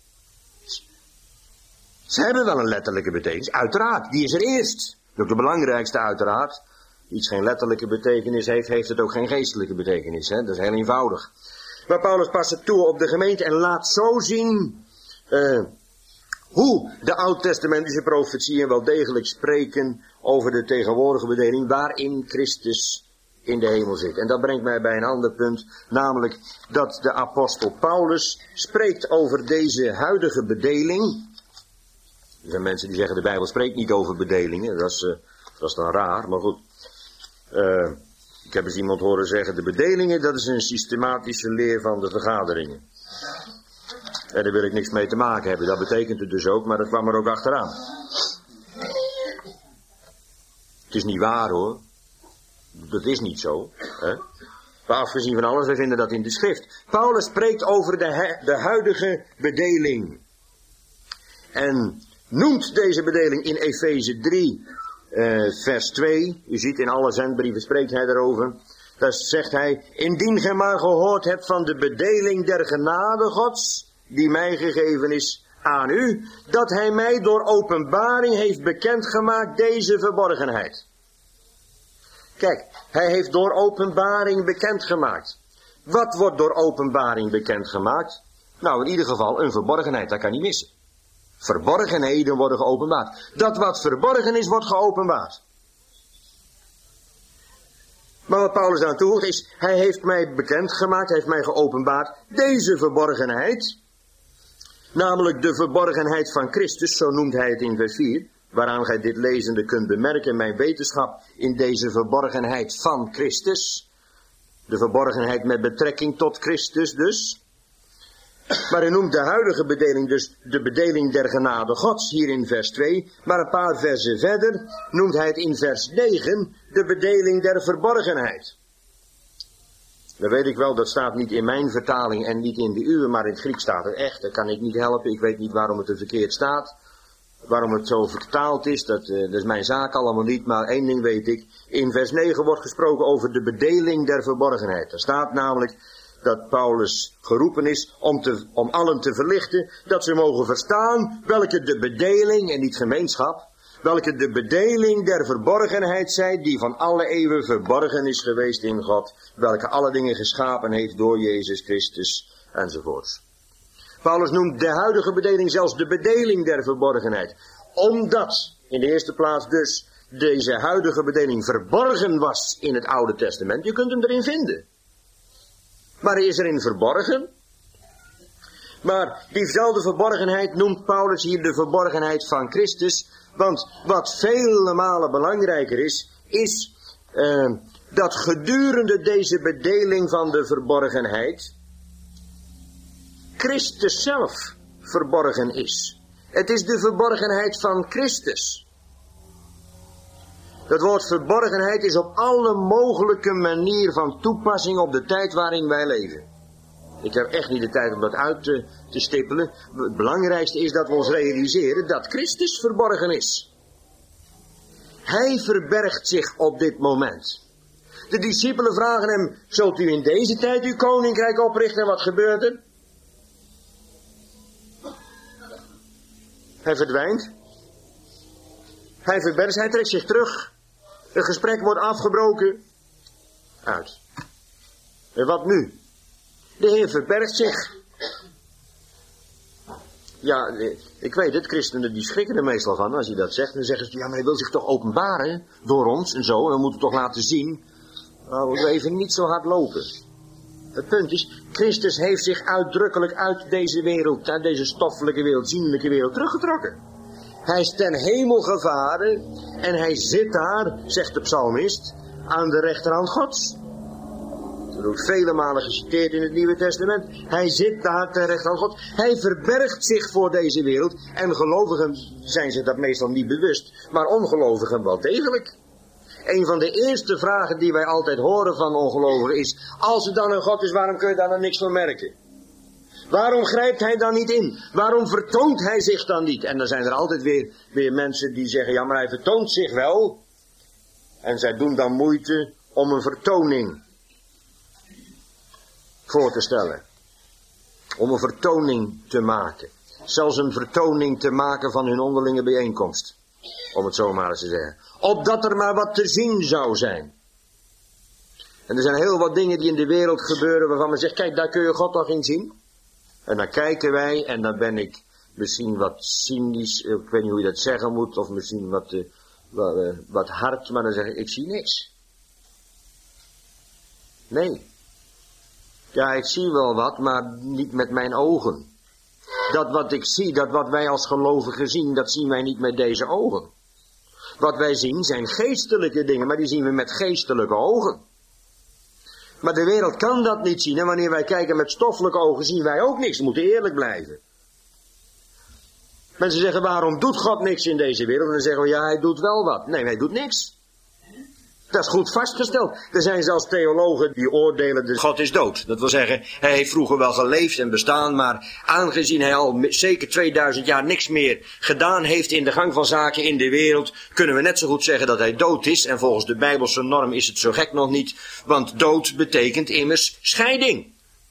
Ze hebben wel een letterlijke betekenis, uiteraard, die is er eerst. Dat is ook de belangrijkste uiteraard. Iets geen letterlijke betekenis heeft, heeft het ook geen geestelijke betekenis. Hè? Dat is heel eenvoudig. Maar Paulus past het toe op de gemeente en laat zo zien uh, hoe de oud-testamentische profetieën wel degelijk spreken over de tegenwoordige bedeling waarin Christus in de hemel zit. En dat brengt mij bij een ander punt, namelijk dat de apostel Paulus spreekt over deze huidige bedeling. Er zijn mensen die zeggen de Bijbel spreekt niet over bedelingen, dat is, uh, dat is dan raar, maar goed. Uh, ik heb eens iemand horen zeggen, de bedelingen dat is een systematische leer van de vergaderingen. En daar wil ik niks mee te maken hebben, dat betekent het dus ook, maar dat kwam er ook achteraan. Het is niet waar hoor, dat is niet zo. Hè? Maar afgezien van alles, we vinden dat in de schrift. Paulus spreekt over de, de huidige bedeling. En noemt deze bedeling in Efeze drie, uh, vers twee. U ziet in alle zendbrieven spreekt hij daarover. Daar zegt hij, indien gij maar gehoord hebt van de bedeling der genade Gods, die mij gegeven is aan u, dat hij mij door openbaring heeft bekendgemaakt deze verborgenheid. Kijk, hij heeft door openbaring bekendgemaakt. Wat wordt door openbaring bekendgemaakt? Nou, in ieder geval een verborgenheid, dat kan niet missen. Verborgenheden worden geopenbaard. Dat wat verborgen is, wordt geopenbaard. Maar wat Paulus aan toevoegt is, hij heeft mij bekendgemaakt, hij heeft mij geopenbaard, deze verborgenheid, namelijk de verborgenheid van Christus, zo noemt hij het in vers vier, waaraan gij dit lezende kunt bemerken, mijn wetenschap in deze verborgenheid van Christus, de verborgenheid met betrekking tot Christus dus. Maar hij noemt de huidige bedeling dus de bedeling der genade Gods, hier in vers twee. Maar een paar versen verder noemt hij het in vers negen de bedeling der verborgenheid. Dat weet ik wel, dat staat niet in mijn vertaling en niet in de uwe, maar in het Grieks staat het echt. Dat kan ik niet helpen, ik weet niet waarom het er verkeerd staat. Waarom het zo vertaald is, dat, uh, dat is mijn zaak allemaal niet, maar één ding weet ik. In vers negen wordt gesproken over de bedeling der verborgenheid. Er staat namelijk dat Paulus geroepen is om, te, om allen te verlichten, dat ze mogen verstaan welke de bedeling, en niet gemeenschap, welke de bedeling der verborgenheid zij, die van alle eeuwen verborgen is geweest in God, welke alle dingen geschapen heeft door Jezus Christus, enzovoorts. Paulus noemt de huidige bedeling zelfs de bedeling der verborgenheid, omdat, in de eerste plaats dus, deze huidige bedeling verborgen was in het Oude Testament. Je kunt hem erin vinden. Maar hij is erin verborgen. Maar diezelfde verborgenheid noemt Paulus hier de verborgenheid van Christus. Want wat vele malen belangrijker is, is uh, dat gedurende deze bedeling van de verborgenheid Christus zelf verborgen is. Het is de verborgenheid van Christus. Dat woord verborgenheid is op alle mogelijke manier van toepassing op de tijd waarin wij leven. Ik heb echt niet de tijd om dat uit te, te stippelen. Het belangrijkste is dat we ons realiseren dat Christus verborgen is. Hij verbergt zich op dit moment. De discipelen vragen hem, zult u in deze tijd uw koninkrijk oprichten? En wat gebeurt er? Hij verdwijnt. Hij verbergt, hij trekt zich terug. Het gesprek wordt afgebroken. Uit. En wat nu? De Heer verbergt zich. Ja, ik weet het, christenen die schrikken er meestal van als hij dat zegt. Dan zeggen ze, ja, maar hij wil zich toch openbaren door ons en zo. En we moeten toch laten zien. Nou, we even niet zo hard lopen. Het punt is, Christus heeft zich uitdrukkelijk uit deze wereld, uit deze stoffelijke wereld, zienlijke wereld teruggetrokken. Hij is ten hemel gevaren en hij zit daar, zegt de psalmist, aan de rechterhand Gods. Dat wordt vele malen geciteerd in het Nieuwe Testament. Hij zit daar ten rechter van God. Hij verbergt zich voor deze wereld. En gelovigen zijn zich dat meestal niet bewust. Maar ongelovigen wel degelijk. Een van de eerste vragen die wij altijd horen van ongelovigen is: als er dan een God is, waarom kun je daar dan niks van merken? Waarom grijpt hij dan niet in? Waarom vertoont hij zich dan niet? En dan zijn er altijd weer, weer mensen die zeggen: ja, maar hij vertoont zich wel. En zij doen dan moeite om een vertoning voor te stellen. Om een vertoning te maken. Zelfs een vertoning te maken van hun onderlinge bijeenkomst. Om het zo maar eens te zeggen. Opdat er maar wat te zien zou zijn. En er zijn heel wat dingen die in de wereld gebeuren waarvan men zegt: kijk, daar kun je God toch in zien. En dan kijken wij en dan ben ik misschien wat cynisch, ik weet niet hoe je dat zeggen moet, of misschien wat, uh, wat, uh, wat hard, maar dan zeg ik: ik zie niks. Nee. Ja, ik zie wel wat, maar niet met mijn ogen. Dat wat ik zie, dat wat wij als gelovigen zien, dat zien wij niet met deze ogen. Wat wij zien zijn geestelijke dingen, maar die zien we met geestelijke ogen. Maar de wereld kan dat niet zien. En wanneer wij kijken met stoffelijke ogen, zien wij ook niks. We moeten eerlijk blijven. Mensen zeggen: waarom doet God niks in deze wereld? En dan zeggen we: ja, hij doet wel wat. Nee, hij doet niks. Dat is goed vastgesteld. Er zijn zelfs theologen die oordelen dat God is dood. Dat wil zeggen, hij heeft vroeger wel geleefd en bestaan, maar aangezien hij al zeker tweeduizend jaar niks meer gedaan heeft in de gang van zaken in de wereld, kunnen we net zo goed zeggen dat hij dood is. En volgens de Bijbelse norm is het zo gek nog niet, want dood betekent immers scheiding.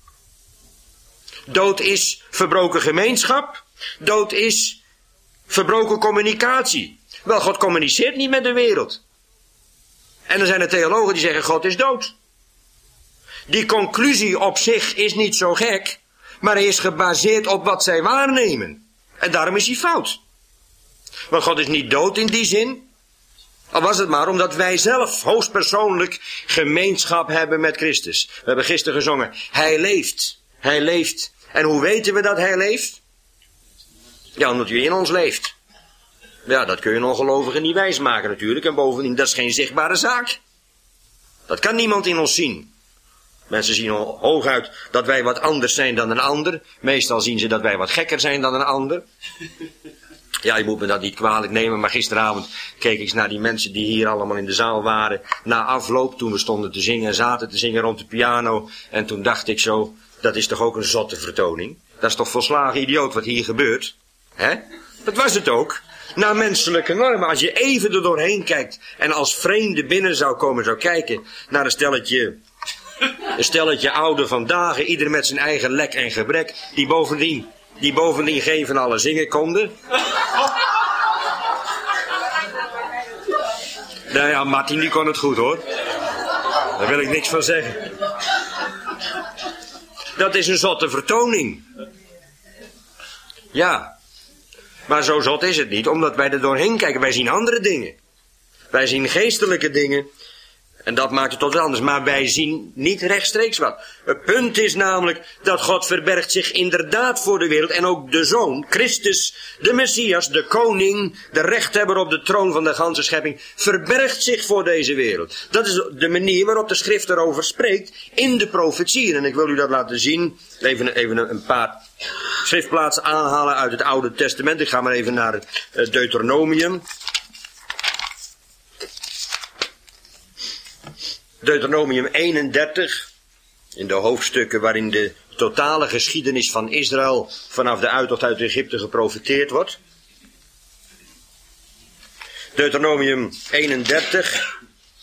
Dood is verbroken gemeenschap. Dood is verbroken communicatie. Wel, God communiceert niet met de wereld. En er zijn er theologen die zeggen: God is dood. Die conclusie op zich is niet zo gek, maar hij is gebaseerd op wat zij waarnemen. En daarom is hij fout. Want God is niet dood in die zin. Al was het maar omdat wij zelf hoogstpersoonlijk gemeenschap hebben met Christus. We hebben gisteren gezongen: hij leeft, hij leeft. En hoe weten we dat hij leeft? Ja, omdat hij in ons leeft. Ja, dat kun je een ongelovige niet wijsmaken natuurlijk. En bovendien, dat is geen zichtbare zaak. Dat kan niemand in ons zien. Mensen zien hooguit dat wij wat anders zijn dan een ander. Meestal zien ze dat wij wat gekker zijn dan een ander. Ja, je moet me dat niet kwalijk nemen, maar gisteravond keek ik eens naar die mensen die hier allemaal in de zaal waren. Na afloop, toen we stonden te zingen en zaten te zingen rond de piano. En toen dacht ik zo: dat is toch ook een zotte vertoning? Dat is toch volslagen idioot wat hier gebeurt? Hè? Dat was het ook. Naar menselijke normen. Als je even er doorheen kijkt en als vreemde binnen zou komen, zou kijken naar een stelletje, een stelletje oude vandaag, ieder met zijn eigen lek en gebrek, die bovendien, die bovendien geen van allen zingen konden. Nou ja, Martin die kon het goed hoor. Daar wil ik niks van zeggen. Dat is een zotte vertoning. Ja. Maar zo zot is het niet, omdat wij er doorheen kijken. Wij zien andere dingen. Wij zien geestelijke dingen. En dat maakt het tot wel anders. Maar wij zien niet rechtstreeks wat. Het punt is namelijk dat God verbergt zich inderdaad voor de wereld. En ook de Zoon, Christus, de Messias, de koning, de rechthebber op de troon van de ganse schepping, verbergt zich voor deze wereld. Dat is de manier waarop de schrift erover spreekt in de profetieën. En ik wil u dat laten zien. Even, even een paar schriftplaatsen aanhalen uit het Oude Testament. Ik ga maar even naar het Deuteronomium. Deuteronomium eenendertig, in de hoofdstukken waarin de totale geschiedenis van Israël vanaf de uittocht uit Egypte geprofeteerd wordt. Deuteronomium eenendertig.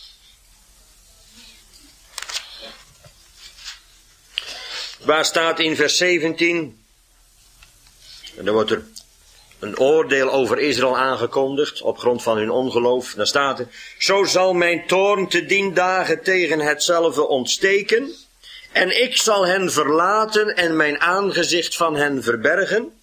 Waar staat in vers zeventien, en dan wordt er een oordeel over Israël aangekondigd op grond van hun ongeloof. Dan staat er: zo zal mijn toorn te dien dagen tegen hetzelfde ontsteken, en ik zal hen verlaten en mijn aangezicht van hen verbergen.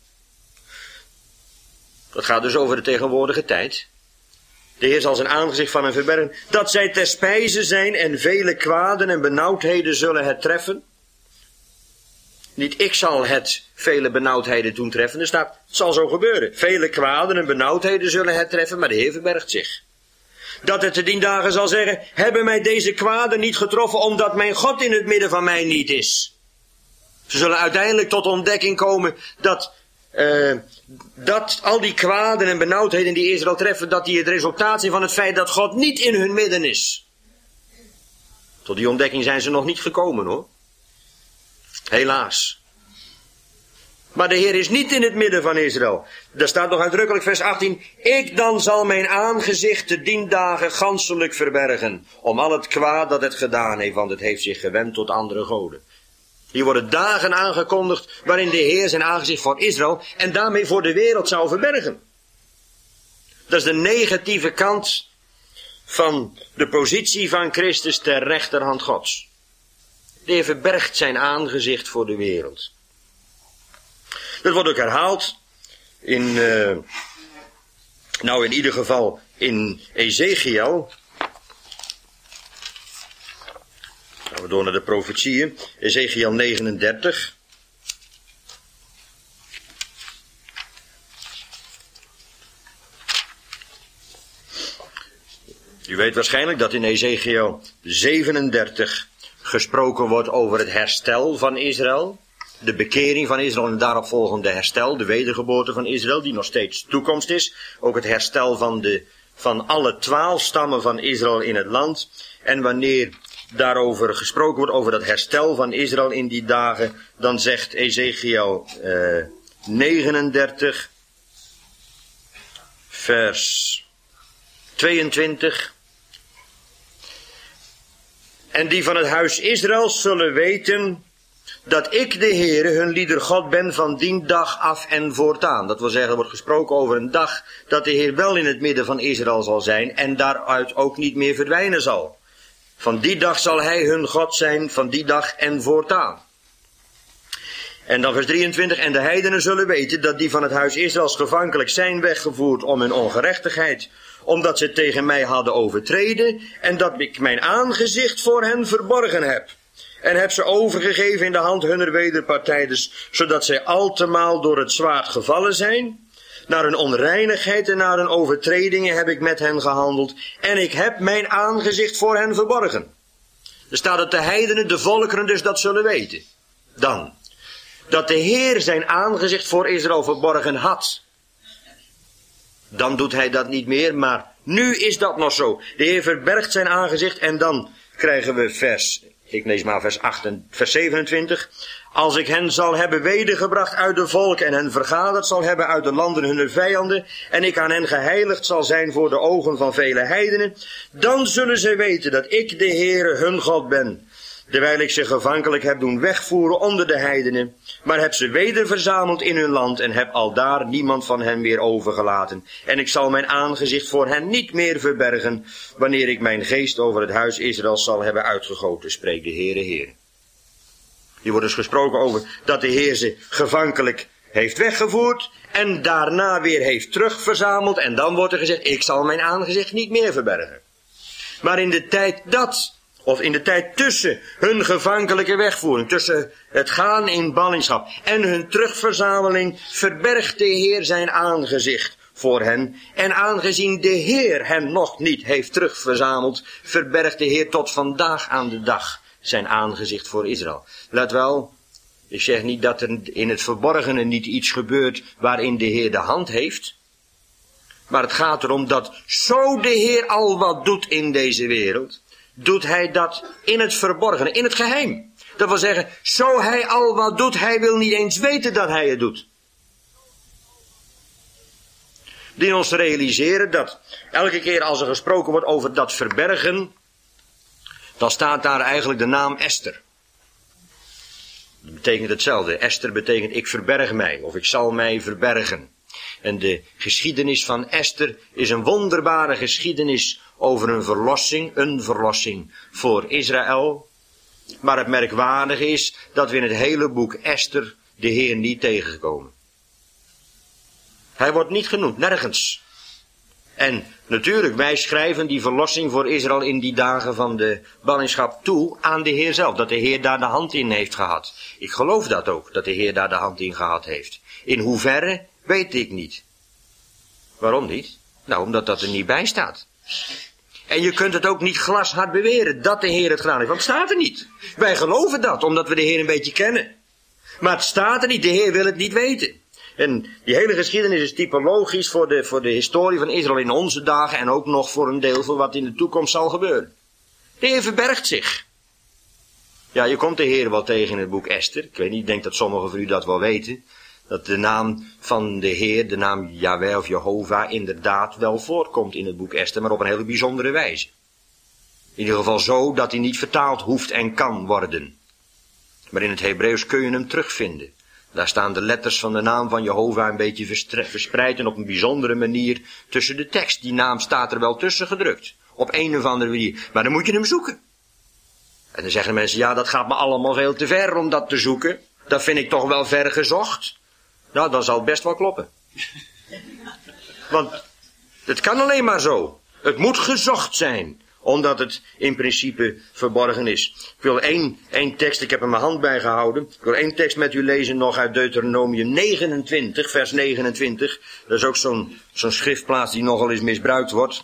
Dat gaat dus over de tegenwoordige tijd. De Heer zal zijn aangezicht van hen verbergen, dat zij ter spijze zijn en vele kwaden en benauwdheden zullen het treffen. Niet ik zal het vele benauwdheden doen treffen. Er staat: het zal zo gebeuren. Vele kwaden en benauwdheden zullen het treffen, maar de Heer verbergt zich. Dat het te dien dagen zal zeggen, hebben mij deze kwaden niet getroffen omdat mijn God in het midden van mij niet is. Ze zullen uiteindelijk tot ontdekking komen dat, uh, dat al die kwaden en benauwdheden die Israël treffen, dat die het resultaat zijn van het feit dat God niet in hun midden is. Tot die ontdekking zijn ze nog niet gekomen, hoor. Helaas. Maar de Heer is niet in het midden van Israël. Daar staat nog uitdrukkelijk vers achttien. Ik dan zal mijn aangezicht te dien dagen ganselijk verbergen. Om al het kwaad dat het gedaan heeft, want het heeft zich gewend tot andere goden. Hier worden dagen aangekondigd waarin de Heer zijn aangezicht voor Israël en daarmee voor de wereld zou verbergen. Dat is de negatieve kant van de positie van Christus ter rechterhand Gods. De Heer verbergt zijn aangezicht voor de wereld. Dat wordt ook herhaald in, uh, nou in ieder geval in Ezechiel. Gaan we door naar de profetieën. Ezechiel negenendertig. U weet waarschijnlijk dat in Ezechiel zevenendertig gesproken wordt over het herstel van Israël. De bekering van Israël en daarop volgende herstel, de wedergeboorte van Israël, die nog steeds toekomst is. Ook het herstel van, de, van alle twaalf stammen van Israël in het land. En wanneer daarover gesproken wordt, over dat herstel van Israël in die dagen, dan zegt Ezechiel uh, negenendertig, vers tweeëntwintig. En die van het huis Israël zullen weten dat ik de Heere hun lieder God ben van dien dag af en voortaan. Dat wil zeggen, er wordt gesproken over een dag dat de Heer wel in het midden van Israël zal zijn en daaruit ook niet meer verdwijnen zal. Van die dag zal hij hun God zijn, van die dag en voortaan. En dan vers drieëntwintig, en de heidenen zullen weten dat die van het huis Israëls gevankelijk zijn weggevoerd om hun ongerechtigheid, omdat ze tegen mij hadden overtreden en dat ik mijn aangezicht voor hen verborgen heb. En heb ze overgegeven in de hand hunner wederpartijders, zodat zij altemaal door het zwaard gevallen zijn. Naar hun onreinigheid en naar hun overtredingen heb ik met hen gehandeld. En ik heb mijn aangezicht voor hen verborgen. Er staat dat de heidenen, de volkeren dus dat zullen weten. Dan, dat de Heer zijn aangezicht voor Israël verborgen had. Dan doet hij dat niet meer, maar nu is dat nog zo. De Heer verbergt zijn aangezicht en dan krijgen we vers... Ik lees maar vers, acht en, vers zevenentwintig. Als ik hen zal hebben wedergebracht uit de volken en hen vergaderd zal hebben uit de landen hunner vijanden en ik aan hen geheiligd zal zijn voor de ogen van vele heidenen, dan zullen zij weten dat ik de Heere hun God ben. Terwijl ik ze gevankelijk heb doen wegvoeren onder de heidenen, maar heb ze weder verzameld in hun land en heb aldaar niemand van hen meer overgelaten. En ik zal mijn aangezicht voor hen niet meer verbergen, wanneer ik mijn geest over het huis Israël zal hebben uitgegoten, spreekt de Heere Heer. Hier wordt dus gesproken over dat de Heer ze gevankelijk heeft weggevoerd en daarna weer heeft terugverzameld en dan wordt er gezegd, ik zal mijn aangezicht niet meer verbergen. Maar in de tijd dat... Of in de tijd tussen hun gevankelijke wegvoering, tussen het gaan in ballingschap en hun terugverzameling, verbergt de Heer zijn aangezicht voor hen. En aangezien de Heer hen nog niet heeft terugverzameld, verbergt de Heer tot vandaag aan de dag zijn aangezicht voor Israël. Let wel, ik zeg niet dat er in het verborgene niet iets gebeurt waarin de Heer de hand heeft. Maar het gaat erom dat zo de Heer al wat doet in deze wereld, doet hij dat in het verborgene, in het geheim. Dat wil zeggen, zo hij al wat doet, hij wil niet eens weten dat hij het doet. Die ons realiseren dat elke keer als er gesproken wordt over dat verbergen, dan staat daar eigenlijk de naam Esther. Dat betekent hetzelfde. Esther betekent ik verberg mij, of ik zal mij verbergen. En de geschiedenis van Esther is een wonderbare geschiedenis over een verlossing, een verlossing voor Israël. Maar het merkwaardige is dat we in het hele boek Esther de Heer niet tegenkomen. Hij wordt niet genoemd, nergens. En natuurlijk, wij schrijven die verlossing voor Israël in die dagen van de ballingschap toe aan de Heer zelf. Dat de Heer daar de hand in heeft gehad. Ik geloof dat ook, dat de Heer daar de hand in gehad heeft. In hoeverre, weet ik niet. Waarom niet? Nou, omdat dat er niet bij staat. En je kunt het ook niet glashard beweren dat de Heer het gedaan heeft. Want het staat er niet. Wij geloven dat, omdat we de Heer een beetje kennen. Maar het staat er niet, de Heer wil het niet weten. En die hele geschiedenis is typologisch voor de, voor de historie van Israël in onze dagen. En ook nog voor een deel voor wat in de toekomst zal gebeuren. De Heer verbergt zich. Ja, je komt de Heer wel tegen in het boek Esther. Ik weet niet, ik denk dat sommigen van u dat wel weten. Dat de naam van de Heer, de naam Yahweh of Jehovah, inderdaad wel voorkomt in het boek Esther, maar op een hele bijzondere wijze. In ieder geval zo dat hij niet vertaald hoeft en kan worden. Maar in het Hebreeuws kun je hem terugvinden. Daar staan de letters van de naam van Jehovah een beetje verspreid en op een bijzondere manier tussen de tekst. Die naam staat er wel tussen gedrukt. Op een of andere manier. Maar dan moet je hem zoeken. En dan zeggen mensen, ja, dat gaat me allemaal veel te ver om dat te zoeken. Dat vind ik toch wel ver gezocht. Nou, dan zal het best wel kloppen. Want het kan alleen maar zo. Het moet gezocht zijn, omdat het in principe verborgen is. Ik wil één, één tekst, ik heb er mijn hand bij gehouden. Ik wil één tekst met u lezen nog uit Deuteronomium negenentwintig, vers negenentwintig. Dat is ook zo'n zo'n schriftplaats die nogal eens misbruikt wordt.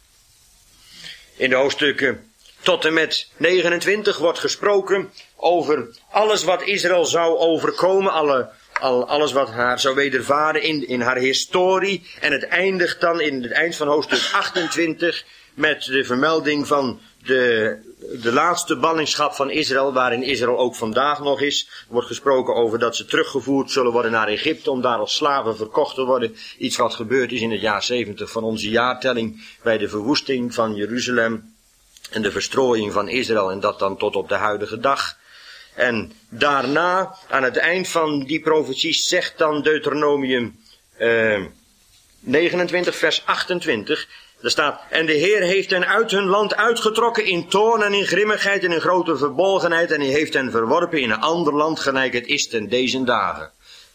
In de hoofdstukken tot en met negenentwintig wordt gesproken over alles wat Israël zou overkomen, alle, al, alles wat haar zou wedervaren in, in haar historie. En het eindigt dan in het eind van hoofdstuk achtentwintig met de vermelding van de, de laatste ballingschap van Israël, waarin Israël ook vandaag nog is. Er wordt gesproken over dat ze teruggevoerd zullen worden naar Egypte om daar als slaven verkocht te worden. Iets wat gebeurd is in het jaar zeventig van onze jaartelling bij de verwoesting van Jeruzalem. En de verstrooiing van Israël en dat dan tot op de huidige dag. En daarna, aan het eind van die profetie, zegt dan Deuteronomium eh, negenentwintig vers achtentwintig. Er staat, en de Heer heeft hen uit hun land uitgetrokken in toorn en in grimmigheid en in grote verbolgenheid. En hij heeft hen verworpen in een ander land gelijk het is ten deze dagen.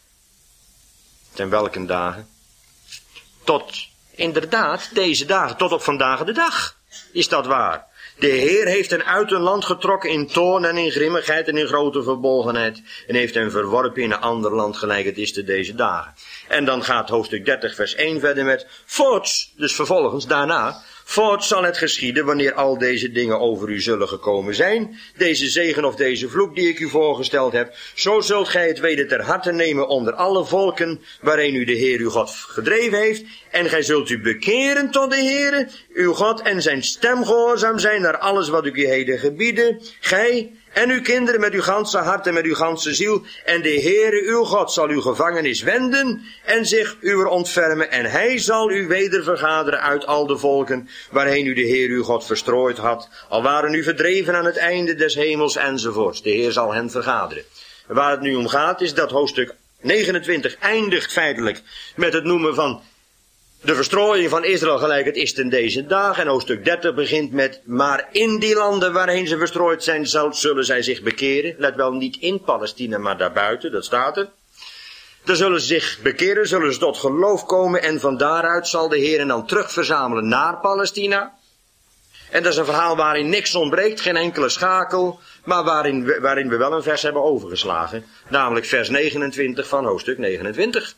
Ten welke dagen? Tot, inderdaad, deze dagen, tot op vandaag de dag. Is dat waar? De Heer heeft hen uit hun land getrokken in toorn en in grimmigheid en in grote verbolgenheid. En heeft hen verworpen in een ander land gelijk het is te deze dagen. En dan gaat hoofdstuk dertig vers één verder met, voorts, dus vervolgens daarna, voorts zal het geschieden wanneer al deze dingen over u zullen gekomen zijn. Deze zegen of deze vloek die ik u voorgesteld heb. Zo zult gij het weder ter harte nemen onder alle volken waarin u de Heer uw God gedreven heeft. En gij zult u bekeren tot de Heere, uw God, en zijn stem gehoorzaam zijn naar alles wat ik u heden gebieden. Gij en uw kinderen met uw ganse hart en met uw ganse ziel. En de Heere uw God zal uw gevangenis wenden en zich uwer ontfermen. En hij zal u weder vergaderen uit al de volken waarheen u de Heer uw God verstrooid had. Al waren u verdreven aan het einde des hemels enzovoorts. De Heer zal hen vergaderen. En waar het nu om gaat is dat hoofdstuk negenentwintig eindigt feitelijk met het noemen van de verstrooiing van Israël gelijk het is ten deze dag. En hoofdstuk dertig begint met, maar in die landen waarheen ze verstrooid zijn, zullen zij zich bekeren. Let wel, niet in Palestina, maar daarbuiten, dat staat er. Dan zullen ze zich bekeren, zullen ze tot geloof komen en van daaruit zal de Heer hen dan terug verzamelen naar Palestina. En dat is een verhaal waarin niks ontbreekt, geen enkele schakel, maar waarin we, waarin we wel een vers hebben overgeslagen. Namelijk vers negenentwintig van hoofdstuk negenentwintig.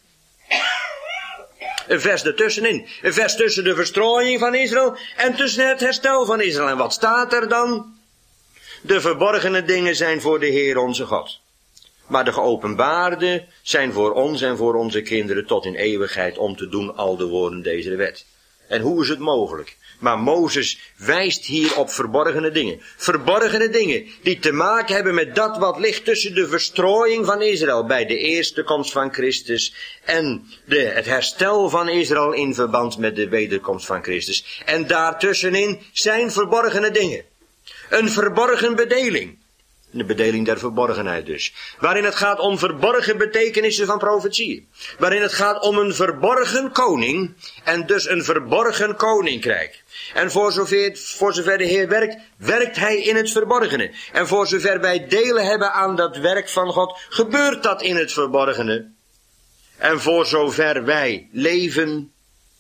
Een vers ertussenin. Een vers tussen de verstrooiing van Israël en tussen het herstel van Israël. En wat staat er dan? De verborgene dingen zijn voor de Heer onze God. Maar de geopenbaarde zijn voor ons en voor onze kinderen tot in eeuwigheid om te doen al de woorden deze wet. En hoe is het mogelijk? Maar Mozes wijst hier op verborgene dingen. Verborgene dingen die te maken hebben met dat wat ligt tussen de verstrooiing van Israël bij de eerste komst van Christus en de, het herstel van Israël in verband met de wederkomst van Christus. En daartussenin zijn verborgene dingen. Een verborgen bedeling. De bedeling der verborgenheid dus. Waarin het gaat om verborgen betekenissen van profetieën. Waarin het gaat om een verborgen koning en dus een verborgen koninkrijk. En voor zover, voor zover de Heer werkt, werkt hij in het verborgene. En voor zover wij delen hebben aan dat werk van God, gebeurt dat in het verborgene. En voor zover wij leven. Leven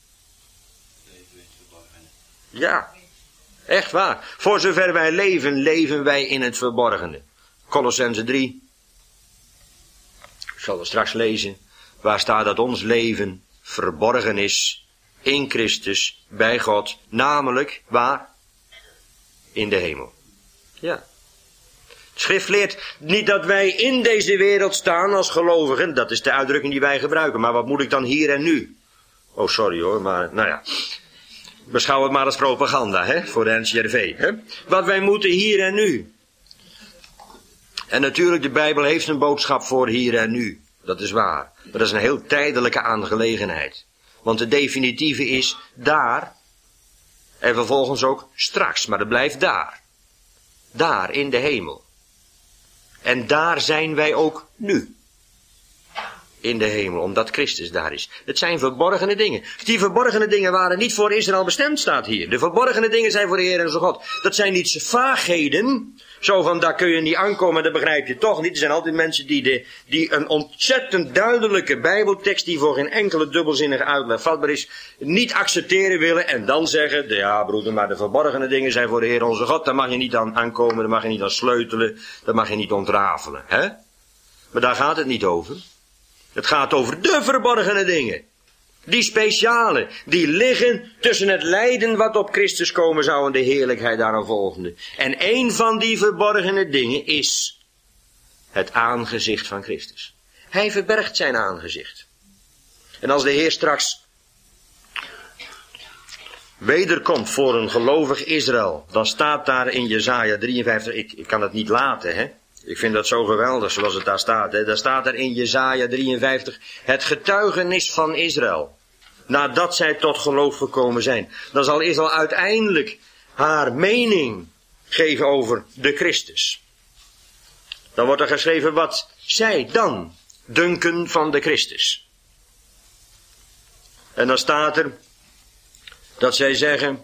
in het verborgene. Ja. Echt waar. Voor zover wij leven, leven wij in het verborgene. Kolossenzen drie. Ik zal het straks lezen. Waar staat dat ons leven verborgen is in Christus bij God. Namelijk, waar? in de hemel. Ja. Het schrift leert niet dat wij in deze wereld staan als gelovigen. Dat is de uitdrukking die wij gebruiken. Maar wat moet ik dan hier en nu? Oh, sorry hoor, maar nou ja. Beschouw het maar als propaganda, hè, voor de N C R V. Hè? Wat wij moeten hier en nu. En natuurlijk, de Bijbel heeft een boodschap voor hier en nu. Dat is waar. Maar dat is een heel tijdelijke aangelegenheid. Want de definitieve is daar. En vervolgens ook straks. Maar dat blijft daar. Daar in de hemel. En daar zijn wij ook nu. In de hemel, omdat Christus daar is. Het zijn verborgene dingen. Die verborgene dingen waren niet voor Israël bestemd, staat hier. De verborgene dingen zijn voor de Heer en zijn God. Dat zijn niet vaagheden. Zo van, daar kun je niet aankomen, dat begrijp je toch niet. Er zijn altijd mensen die, de, die een ontzettend duidelijke Bijbeltekst, die voor geen enkele dubbelzinnige uitleg vatbaar is, niet accepteren willen. En dan zeggen, ja broeder, maar de verborgene dingen zijn voor de Heer onze God. Daar mag je niet aan aankomen, daar mag je niet aan sleutelen, daar mag je niet ontrafelen. Hè? Maar daar gaat het niet over. Het gaat over de verborgene dingen. Die speciale, die liggen tussen het lijden wat op Christus komen zou en de heerlijkheid daaraan volgende. En een van die verborgene dingen is het aangezicht van Christus. Hij verbergt zijn aangezicht. En als de Heer straks wederkomt voor een gelovig Israël, dan staat daar in Jesaja drieënvijftig, ik, ik kan het niet laten, hè. Ik vind dat zo geweldig zoals het daar staat. Hè. Daar staat er in Jesaja drieënvijftig het getuigenis van Israël. Nadat zij tot geloof gekomen zijn. Dan zal Israël uiteindelijk haar mening geven over de Christus. Dan wordt er geschreven wat zij dan dunken van de Christus. En dan staat er dat zij zeggen,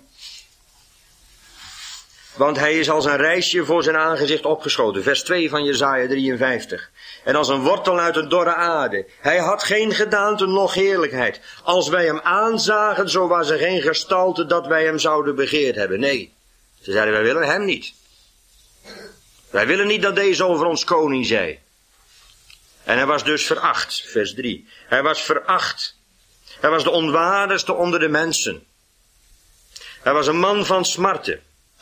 want hij is als een rijsje voor zijn aangezicht opgeschoten. Vers twee van Jesaja drieënvijftig. En als een wortel uit een dorre aarde. Hij had geen gedaante, noch heerlijkheid. Als wij hem aanzagen, zo was er geen gestalte dat wij hem zouden begeerd hebben. Nee, ze zeiden, wij willen hem niet. Wij willen niet dat deze over ons koning zij. En hij was dus veracht, vers drie. Hij was veracht. Hij was de onwaardigste onder de mensen. Hij was een man van smarten.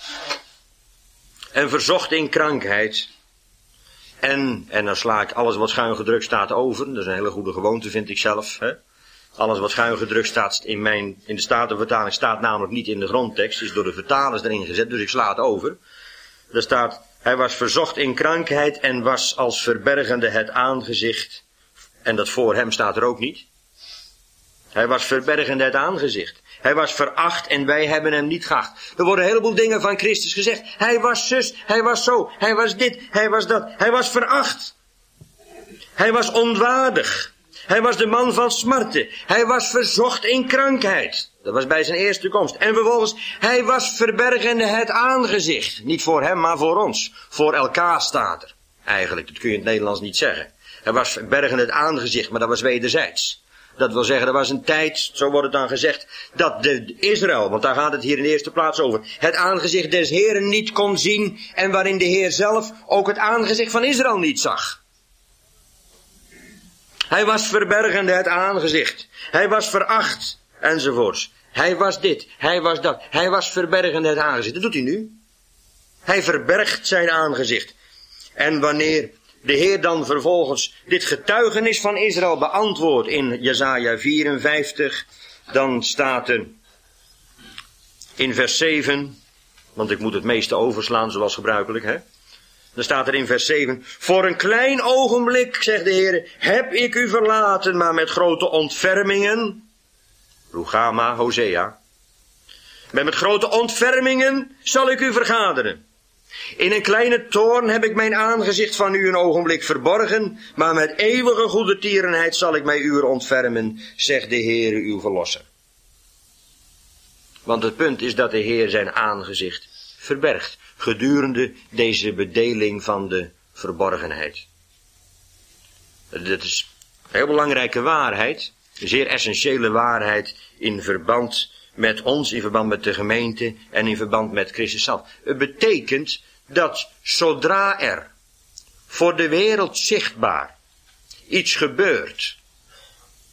En verzocht in krankheid. En, en dan sla ik alles wat schuin gedrukt staat over. Dat is een hele goede gewoonte, vind ik zelf. Hè? Alles wat schuin gedrukt staat in, mijn, in de Statenvertaling staat namelijk niet in de grondtekst. Is door de vertalers erin gezet, dus ik sla het over. Er staat, hij was verzocht in krankheid en was als verbergende het aangezicht. En dat voor hem staat er ook niet. Hij was verbergende het aangezicht. Hij was veracht en wij hebben hem niet geacht. Er worden een heleboel dingen van Christus gezegd. Hij was zus, hij was zo, hij was dit, hij was dat. Hij was veracht. Hij was onwaardig. Hij was de man van smarten. Hij was verzocht in krankheid. Dat was bij zijn eerste komst. En vervolgens, hij was verbergende het aangezicht. Niet voor hem, maar voor ons. Voor elkaar staat er. Eigenlijk, dat kun je in het Nederlands niet zeggen. Hij was verbergende het aangezicht, maar dat was wederzijds. Dat wil zeggen, er was een tijd, zo wordt het dan gezegd, dat de Israël, want daar gaat het hier in de eerste plaats over, het aangezicht des Heeren niet kon zien en waarin de Heer zelf ook het aangezicht van Israël niet zag. Hij was verbergende het aangezicht. Hij was veracht, enzovoorts. Hij was dit, hij was dat. Hij was verbergende het aangezicht. Dat doet hij nu. Hij verbergt zijn aangezicht. En wanneer de Heer dan vervolgens dit getuigenis van Israël beantwoordt in Jesaja vierenvijftig, dan staat er in vers zeven, want ik moet het meeste overslaan zoals gebruikelijk, hè. Dan staat er in vers zeven, voor een klein ogenblik, zegt de Heer, heb ik u verlaten, maar met grote ontfermingen, Rugama, Hosea, maar met grote ontfermingen zal ik u vergaderen. In een kleine toorn heb ik mijn aangezicht van u een ogenblik verborgen, maar met eeuwige goede tierenheid zal ik mij u ontfermen, zegt de Heere uw verlosser. Want het punt is dat de Heer zijn aangezicht verbergt, gedurende deze bedeling van de verborgenheid. Dat is een heel belangrijke waarheid, een zeer essentiële waarheid in verband met ons, in verband met de gemeente en in verband met Christus zelf. Het betekent dat zodra er voor de wereld zichtbaar iets gebeurt,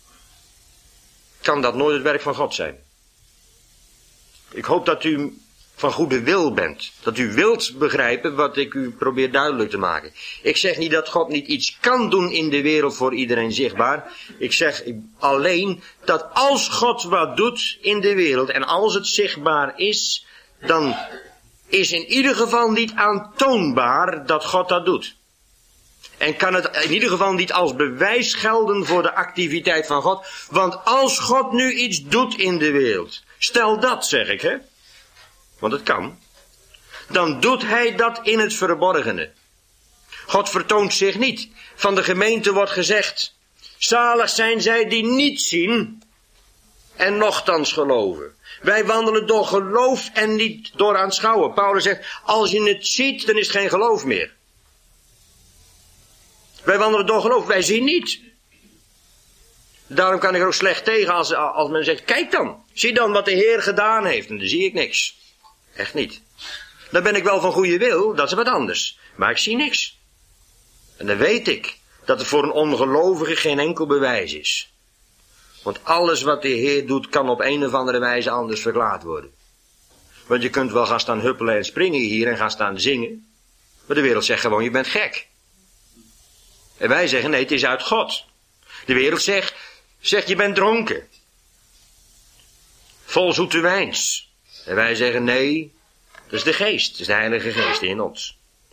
kan dat nooit het werk van God zijn. Ik hoop dat u van goede wil bent. Dat u wilt begrijpen wat ik u probeer duidelijk te maken. Ik zeg niet dat God niet iets kan doen in de wereld voor iedereen zichtbaar. Ik zeg alleen dat als God wat doet in de wereld en als het zichtbaar is, dan is in ieder geval niet aantoonbaar dat God dat doet. En kan het in ieder geval niet als bewijs gelden voor de activiteit van God. Want als God nu iets doet in de wereld, stel dat zeg ik hè. Want het kan. Dan doet hij dat in het verborgene. God vertoont zich niet. Van de gemeente wordt gezegd, zalig zijn zij die niet zien en nochtans geloven. Wij wandelen door geloof en niet door aanschouwen. Paulus zegt, als je het ziet, dan is het geen geloof meer. Wij wandelen door geloof, wij zien niet. Daarom kan ik er ook slecht tegen als, als men zegt, kijk dan, zie dan wat de Heer gedaan heeft. En dan zie ik niks. Echt niet. Dan ben ik wel van goede wil, dat is wat anders. Maar ik zie niks. En dan weet ik dat het voor een ongelovige geen enkel bewijs is. Want alles wat de Heer doet kan op een of andere wijze anders verklaard worden. Want je kunt wel gaan staan huppelen en springen hier en gaan staan zingen. Maar de wereld zegt gewoon, je bent gek. En wij zeggen, nee, het is uit God. De wereld zegt, zegt je bent dronken. Vol zoete wijns. En wij zeggen, nee, dat is de geest. Dat is de Heilige Geest in ons.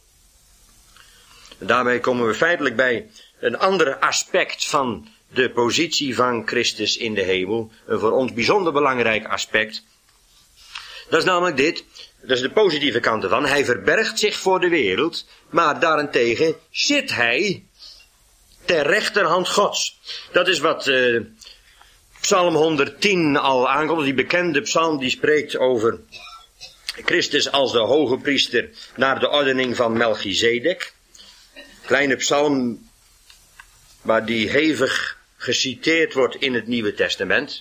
En daarmee komen we feitelijk bij een ander aspect van de positie van Christus in de hemel. Een voor ons bijzonder belangrijk aspect. Dat is namelijk dit. Dat is de positieve kant ervan. Hij verbergt zich voor de wereld. Maar daarentegen zit hij ter rechterhand Gods. Dat is wat uh, Psalm honderdtien al aankomt. Die bekende psalm die spreekt over Christus als de hoge priester naar de ordening van Melchizedek. Kleine psalm waar die hevig geciteerd wordt in het Nieuwe Testament.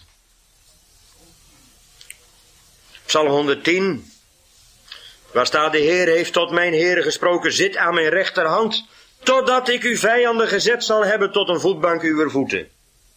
Psalm honderdtien. Waar staat, de Heer heeft tot mijn Heer gesproken, zit aan mijn rechterhand, totdat ik uw vijanden gezet zal hebben tot een voetbank uwer voeten.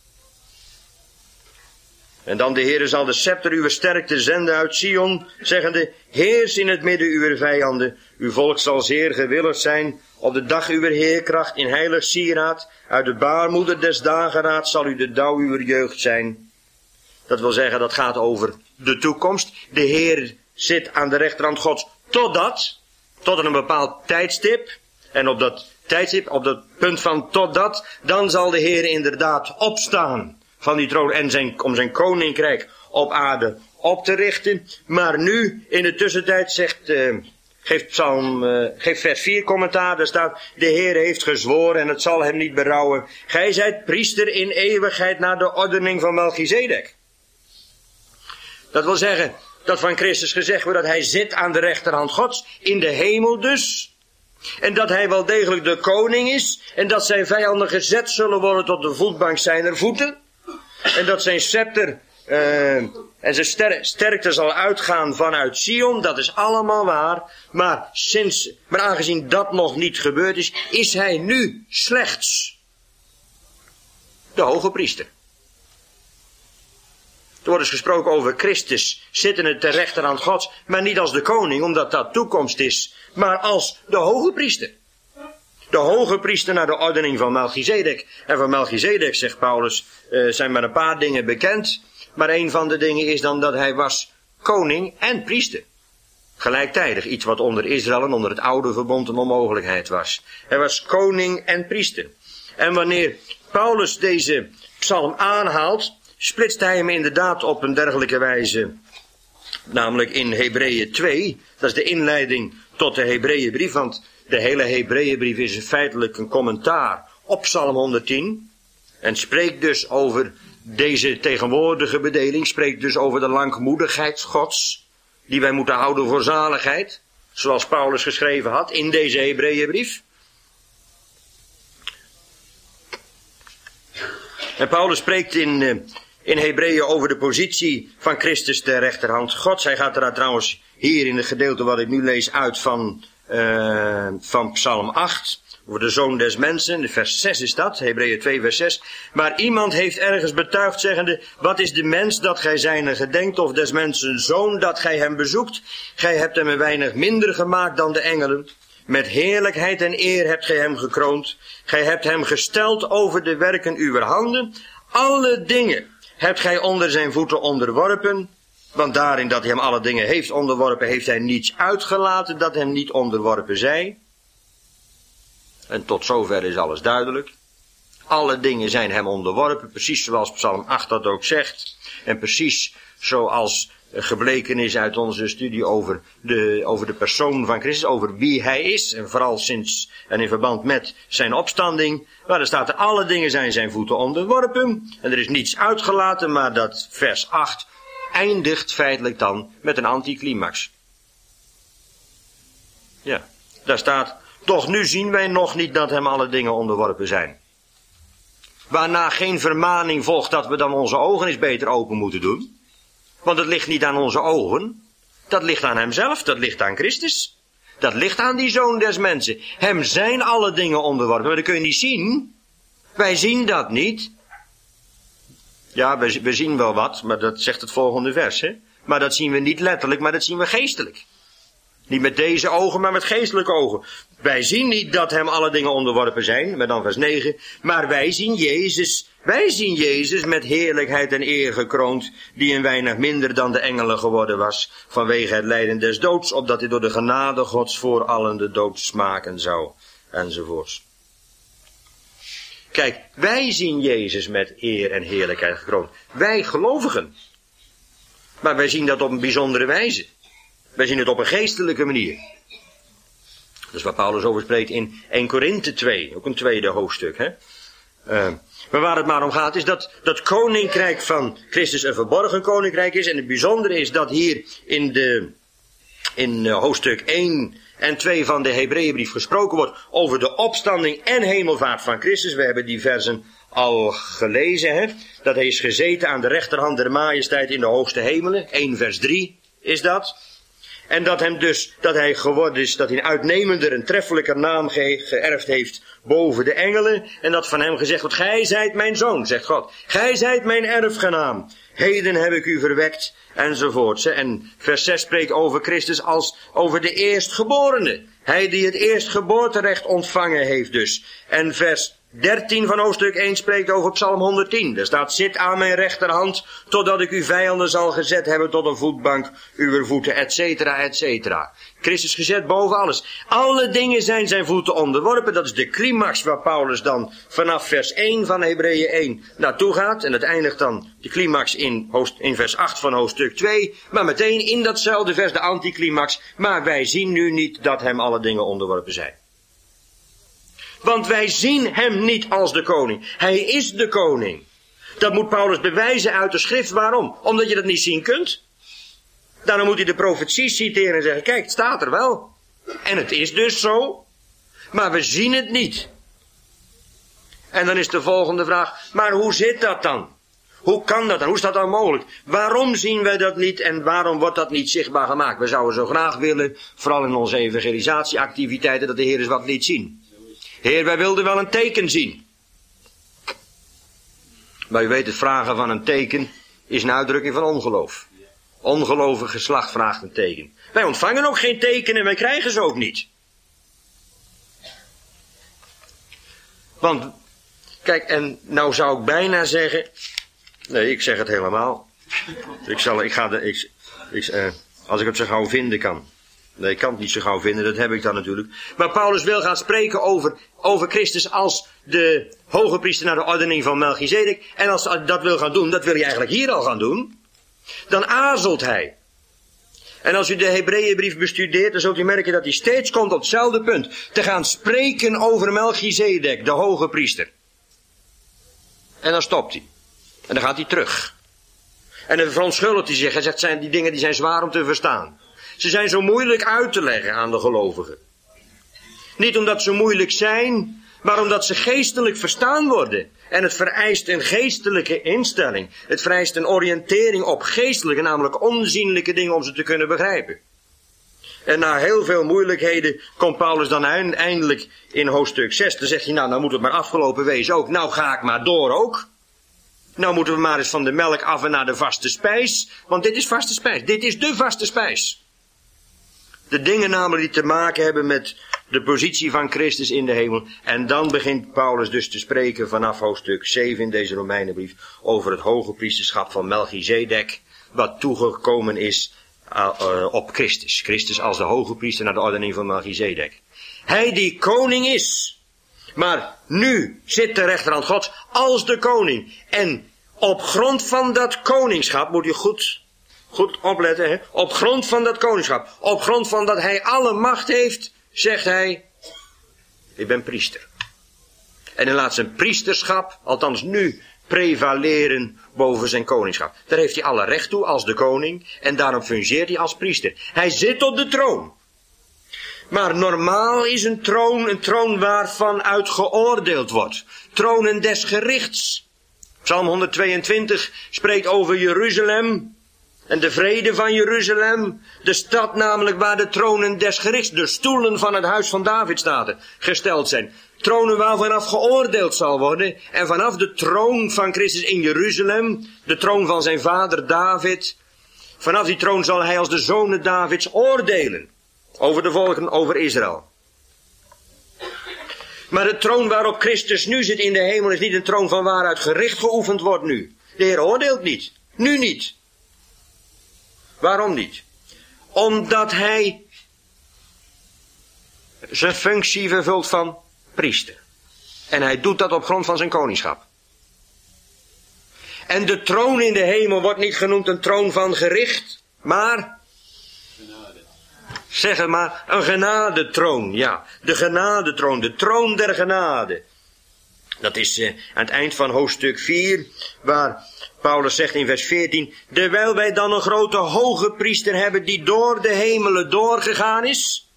En dan de Heere zal de scepter uw sterkte zenden uit Sion, zeggende, heers in het midden uwer vijanden. Uw volk zal zeer gewillig zijn op de dag uwer heerkracht in heilig sieraad. Uit de baarmoeder des dageraad zal u de dauw uwer jeugd zijn. Dat wil zeggen, dat gaat over de toekomst. De Heer zit aan de rechterhand Gods totdat, tot een bepaald tijdstip. En op dat tijdstip, op dat punt van totdat, dan zal de Heer inderdaad opstaan van die troon en zijn, om zijn koninkrijk op aarde op te richten. Maar nu, in de tussentijd, zegt, uh, geeft, Psalm, uh, geeft vers vier commentaar, daar staat, de Heer heeft gezworen en het zal hem niet berouwen. Gij zijt priester in eeuwigheid naar de ordening van Melchizedek. Dat wil zeggen, dat van Christus gezegd wordt dat hij zit aan de rechterhand Gods, in de hemel dus. En dat hij wel degelijk de koning is, en dat zijn vijanden gezet zullen worden tot de voetbank zijner voeten. En dat zijn scepter uh, en zijn ster- sterkte zal uitgaan vanuit Sion, dat is allemaal waar. Maar, sinds, maar aangezien dat nog niet gebeurd is, is hij nu slechts de hoge priester. Er wordt dus gesproken over Christus, zittende ter rechterhand Gods, maar niet als de koning, omdat dat toekomst is, maar als de hoge priester. De hoge priester naar de ordening van Melchizedek. En van Melchizedek, zegt Paulus, uh, zijn maar een paar dingen bekend. Maar een van de dingen is dan dat hij was koning en priester. Gelijktijdig, iets wat onder Israël en onder het oude verbond een onmogelijkheid was. Hij was koning en priester. En wanneer Paulus deze psalm aanhaalt, splitst hij hem inderdaad op een dergelijke wijze. Namelijk in Hebreeën twee, dat is de inleiding tot de Hebreeënbrief, want de hele Hebreeënbrief is feitelijk een commentaar op Psalm honderdtien. En spreekt dus over deze tegenwoordige bedeling, spreekt dus over de langmoedigheid Gods, die wij moeten houden voor zaligheid, zoals Paulus geschreven had in deze Hebreeënbrief. En Paulus spreekt in, in Hebreeën over de positie van Christus ter rechterhand Gods. Hij gaat er daar trouwens hier in het gedeelte wat ik nu lees uit van, uh, van Psalm acht. Over de zoon des mensen, vers zes is dat, Hebreeën twee vers zes. Maar iemand heeft ergens betuigd zeggende, wat is de mens dat gij zijne gedenkt, of des mensen zoon dat gij hem bezoekt? Gij hebt hem een weinig minder gemaakt dan de engelen. Met heerlijkheid en eer hebt gij hem gekroond. Gij hebt hem gesteld over de werken uwer handen. Alle dingen hebt gij onder zijn voeten onderworpen. Want daarin dat hij hem alle dingen heeft onderworpen, heeft hij niets uitgelaten dat hem niet onderworpen zij. En tot zover is alles duidelijk. Alle dingen zijn hem onderworpen, precies zoals Psalm acht dat ook zegt. En precies zoals gebleken is uit onze studie over de, over de persoon van Christus, over wie hij is. En vooral sinds en in verband met zijn opstanding. Waar er staat er, alle dingen zijn zijn voeten onderworpen. En er is niets uitgelaten, maar dat vers acht eindigt feitelijk dan met een anticlimax. Ja, daar staat, toch nu zien wij nog niet dat hem alle dingen onderworpen zijn. Waarna geen vermaning volgt dat we dan onze ogen eens beter open moeten doen. Want het ligt niet aan onze ogen. Dat ligt aan hemzelf, dat ligt aan Christus. Dat ligt aan die zoon des mensen. Hem zijn alle dingen onderworpen, maar dat kun je niet zien. Wij zien dat niet. Ja, we, we zien wel wat, maar dat zegt het volgende vers, hè. Maar dat zien we niet letterlijk, maar dat zien we geestelijk. Niet met deze ogen, maar met geestelijke ogen. Wij zien niet dat hem alle dingen onderworpen zijn, met dan vers negen. Maar wij zien Jezus, wij zien Jezus met heerlijkheid en eer gekroond, die een weinig minder dan de engelen geworden was, vanwege het lijden des doods, opdat hij door de genade Gods voor allen de dood smaken zou, enzovoorts. Kijk, wij zien Jezus met eer en heerlijkheid gekroond. Wij gelovigen. Maar wij zien dat op een bijzondere wijze. Wij zien het op een geestelijke manier. Dat is waar Paulus over spreekt in Eerste Korinthe twee, ook een tweede hoofdstuk. Hè? Uh, maar waar het maar om gaat is dat dat koninkrijk van Christus een verborgen koninkrijk is. En het bijzondere is dat hier in, de, in uh, hoofdstuk één en twee van de Hebreeënbrief gesproken wordt over de opstanding en hemelvaart van Christus. We hebben die versen al gelezen. Hè? Dat hij is gezeten aan de rechterhand der majesteit in de hoogste hemelen. één vers drie is dat. En dat hem dus, dat hij geworden is, dat hij een uitnemender, een treffelijker naam ge- geërfd heeft boven de engelen. En dat van hem gezegd wordt, gij zijt mijn zoon, zegt God. Gij zijt mijn erfgenaam. Heden heb ik u verwekt, enzovoorts. En vers zes spreekt over Christus als over de eerstgeborene. Hij die het eerstgeboorterecht ontvangen heeft dus. En vers dertien van hoofdstuk één spreekt over Psalm honderdtien. Daar staat, zit aan mijn rechterhand, totdat ik uw vijanden zal gezet hebben tot een voetbank uw voeten, et cetera, et cetera. Christus gezet boven alles. Alle dingen zijn zijn voeten onderworpen. Dat is de climax waar Paulus dan vanaf vers één van Hebreeën één naartoe gaat. En dat eindigt dan de climax in, hoofd, in vers acht van hoofdstuk twee. Maar meteen in datzelfde vers de anticlimax. Maar wij zien nu niet dat hem alle dingen onderworpen zijn. Want wij zien hem niet als de koning. Hij is de koning. Dat moet Paulus bewijzen uit de schrift. Waarom? Omdat je dat niet zien kunt. Daarom moet hij de profetie citeren en zeggen, kijk, het staat er wel. En het is dus zo. Maar we zien het niet. En dan is de volgende vraag, maar hoe zit dat dan? Hoe kan dat dan? Hoe is dat dan mogelijk? Waarom zien wij dat niet en waarom wordt dat niet zichtbaar gemaakt? We zouden zo graag willen, vooral in onze evangelisatieactiviteiten, dat de Heer eens wat liet zien. Heer, wij wilden wel een teken zien. Maar u weet, het vragen van een teken is een uitdrukking van ongeloof. Ongelovig geslacht vraagt een teken. Wij ontvangen ook geen teken en wij krijgen ze ook niet. Want, kijk, en nou zou ik bijna zeggen... Nee, ik zeg het helemaal. Ik zal, ik ga de, ik, ik, uh, als ik het zo gauw vinden kan. Nee, ik kan het niet zo gauw vinden, dat heb ik dan natuurlijk. Maar Paulus wil gaan spreken over, over Christus als de hoge priester naar de ordening van Melchizedek. En als hij dat wil gaan doen, dat wil hij eigenlijk hier al gaan doen. Dan aarzelt hij. En als u de Hebreeënbrief bestudeert, dan zult u merken dat hij steeds komt op hetzelfde punt. Te gaan spreken over Melchizedek, de hoge priester. En dan stopt hij. En dan gaat hij terug. En dan verontschuldigt hij zich. Hij zegt, zijn die dingen die zijn zwaar om te verstaan. Ze zijn zo moeilijk uit te leggen aan de gelovigen. Niet omdat ze moeilijk zijn, maar omdat ze geestelijk verstaan worden. En het vereist een geestelijke instelling. Het vereist een oriëntering op geestelijke, namelijk onzienlijke dingen om ze te kunnen begrijpen. En na heel veel moeilijkheden komt Paulus dan eindelijk in hoofdstuk zes. Dan zegt hij, nou, nou moet het maar afgelopen wezen ook. Nou ga ik maar door ook. Nou moeten we maar eens van de melk af en naar de vaste spijs. Want dit is vaste spijs. Dit is de vaste spijs. De dingen namelijk die te maken hebben met de positie van Christus in de hemel. En dan begint Paulus dus te spreken vanaf hoofdstuk zeven in deze Romeinenbrief over het hoge priesterschap van Melchizedek, wat toegekomen is uh, uh, op Christus. Christus als de hoge priester naar de ordening van Melchizedek. Hij die koning is, maar nu zit de rechterhand Gods als de koning. En op grond van dat koningschap, moet je goed, goed opletten, hè? Op grond van dat koningschap, op grond van dat hij alle macht heeft, zegt hij, ik ben priester. En hij laat zijn priesterschap, althans nu, prevaleren boven zijn koningschap. Daar heeft hij alle recht toe als de koning en daarom fungeert hij als priester. Hij zit op de troon. Maar normaal is een troon een troon waarvan uit geoordeeld wordt. Tronen des gerichts. Psalm honderdtweeëntwintig spreekt over Jeruzalem en de vrede van Jeruzalem. De stad namelijk waar de tronen des gerichts, de stoelen van het huis van David staat, gesteld zijn. Tronen waar vanaf geoordeeld zal worden. En vanaf de troon van Christus in Jeruzalem, de troon van zijn vader David, vanaf die troon zal hij als de zonen Davids oordelen. Over de volken, over Israël. Maar de troon waarop Christus nu zit in de hemel is niet een troon van waaruit gericht geoefend wordt nu. De Heer oordeelt niet. Nu niet. Waarom niet? Omdat hij zijn functie vervult van priester. En hij doet dat op grond van zijn koningschap. En de troon in de hemel wordt niet genoemd een troon van gericht, maar zeg het maar, een genadetroon, ja. De genadetroon, de troon der genade. Dat is uh, aan het eind van hoofdstuk vier, waar Paulus zegt in vers veertien, terwijl wij dan een grote hoge priester hebben die door de hemelen doorgegaan is.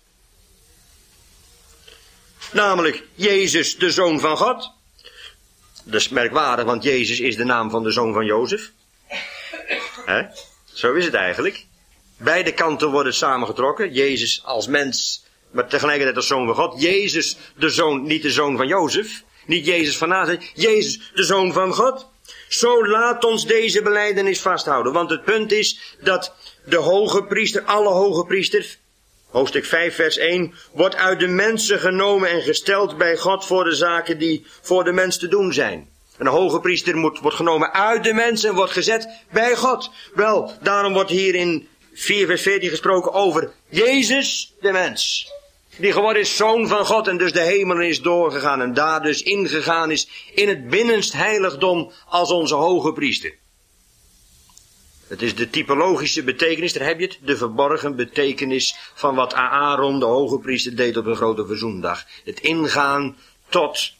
Namelijk Jezus, de Zoon van God. Dat is merkwaardig, want Jezus is de naam van de zoon van Jozef. Hè? Zo is het eigenlijk. Beide kanten worden samengetrokken. Jezus als mens, maar tegelijkertijd als zoon van God. Jezus, de zoon, niet de zoon van Jozef. Niet Jezus van Nazareth. Jezus, de zoon van God. Zo laat ons deze belijdenis vasthouden. Want het punt is dat de hoge priester, alle hoge priesters, hoofdstuk vijf vers één, wordt uit de mensen genomen en gesteld bij God voor de zaken die voor de mens te doen zijn. Een hoge priester moet, wordt genomen uit de mensen en wordt gezet bij God. Wel, daarom wordt hier in vier vers veertien gesproken over Jezus, de mens. Die geworden is zoon van God en dus de hemelen is doorgegaan en daar dus ingegaan is in het binnenst heiligdom als onze hoge priester. Het is de typologische betekenis, daar heb je het, de verborgen betekenis van wat Aaron, de hoge priester, deed op een grote verzoendag. Het ingaan tot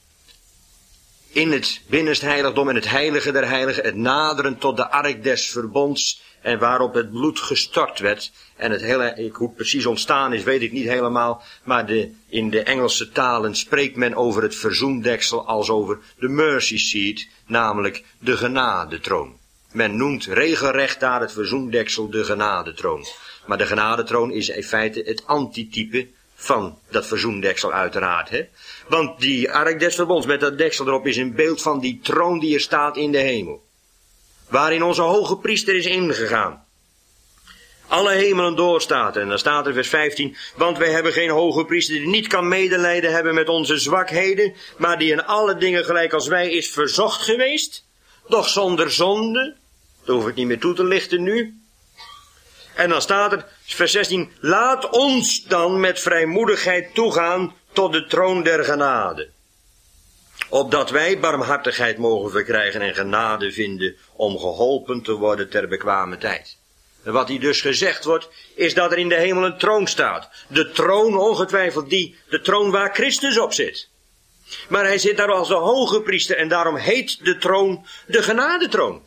in het binnenst heiligdom en het heilige der heiligen, het naderen tot de ark des verbonds en waarop het bloed gestort werd. En het hele, hoe het precies ontstaan is, weet ik niet helemaal, maar de, in de Engelse talen spreekt men over het verzoendeksel als over de mercy seat, namelijk de genadetroon. Men noemt regelrecht daar het verzoendeksel de genadetroon. Maar de genadetroon is in feite het antitype van dat verzoendeksel uiteraard. Hè? Want die ark des verbonds met dat deksel erop is een beeld van die troon die er staat in de hemel. Waarin onze hoge priester is ingegaan. Alle hemelen doorstaat. En dan staat er vers vijftien. Want wij hebben geen hoge priester die niet kan medelijden hebben met onze zwakheden. Maar die in alle dingen gelijk als wij is verzocht geweest. Doch zonder zonde. Dat hoef ik niet meer toe te lichten nu. En dan staat er, vers zestien. Laat ons dan met vrijmoedigheid toegaan tot de troon der genade. Opdat wij barmhartigheid mogen verkrijgen en genade vinden om geholpen te worden ter bekwame tijd. En wat hier dus gezegd wordt, is dat er in de hemel een troon staat. De troon ongetwijfeld die, de troon waar Christus op zit. Maar hij zit daar als de hoge priester en daarom heet de troon de genadetroon.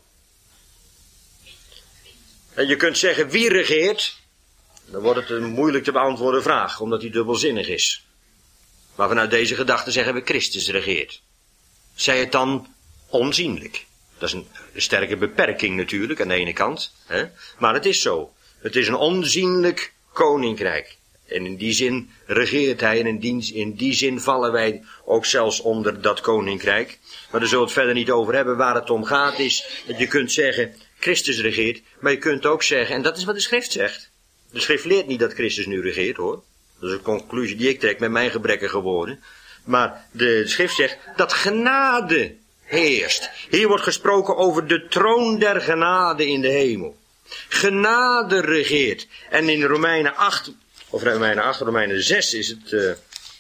En je kunt zeggen, wie regeert? Dan wordt het een moeilijk te beantwoorden vraag, omdat die dubbelzinnig is. Maar vanuit deze gedachte zeggen we Christus regeert. Zij het dan onzienlijk. Dat is een sterke beperking natuurlijk aan de ene kant. Hè? Maar het is zo. Het is een onzienlijk koninkrijk. En in die zin regeert hij en in die, in die zin vallen wij ook zelfs onder dat koninkrijk. Maar daar zullen we het verder niet over hebben. Waar het om gaat is dat je kunt zeggen, Christus regeert. Maar je kunt ook zeggen, en dat is wat de schrift zegt. De schrift leert niet dat Christus nu regeert, hoor. Dat is een conclusie die ik trek met mijn gebrekkige woorden. Maar de schrift zegt dat genade heerst. Hier wordt gesproken over de troon der genade in de hemel. Genade regeert. En in Romeinen acht, of Romeinen acht, Romeinen zes is het... Uh,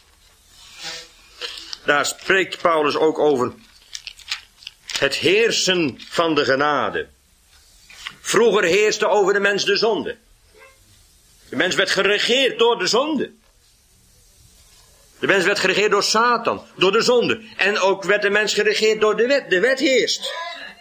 daar spreekt Paulus ook over het heersen van de genade. Vroeger heerste over de mens de zonde. De mens werd geregeerd door de zonde. De mens werd geregeerd door Satan, door de zonde. En ook werd de mens geregeerd door de wet. De wet heerst.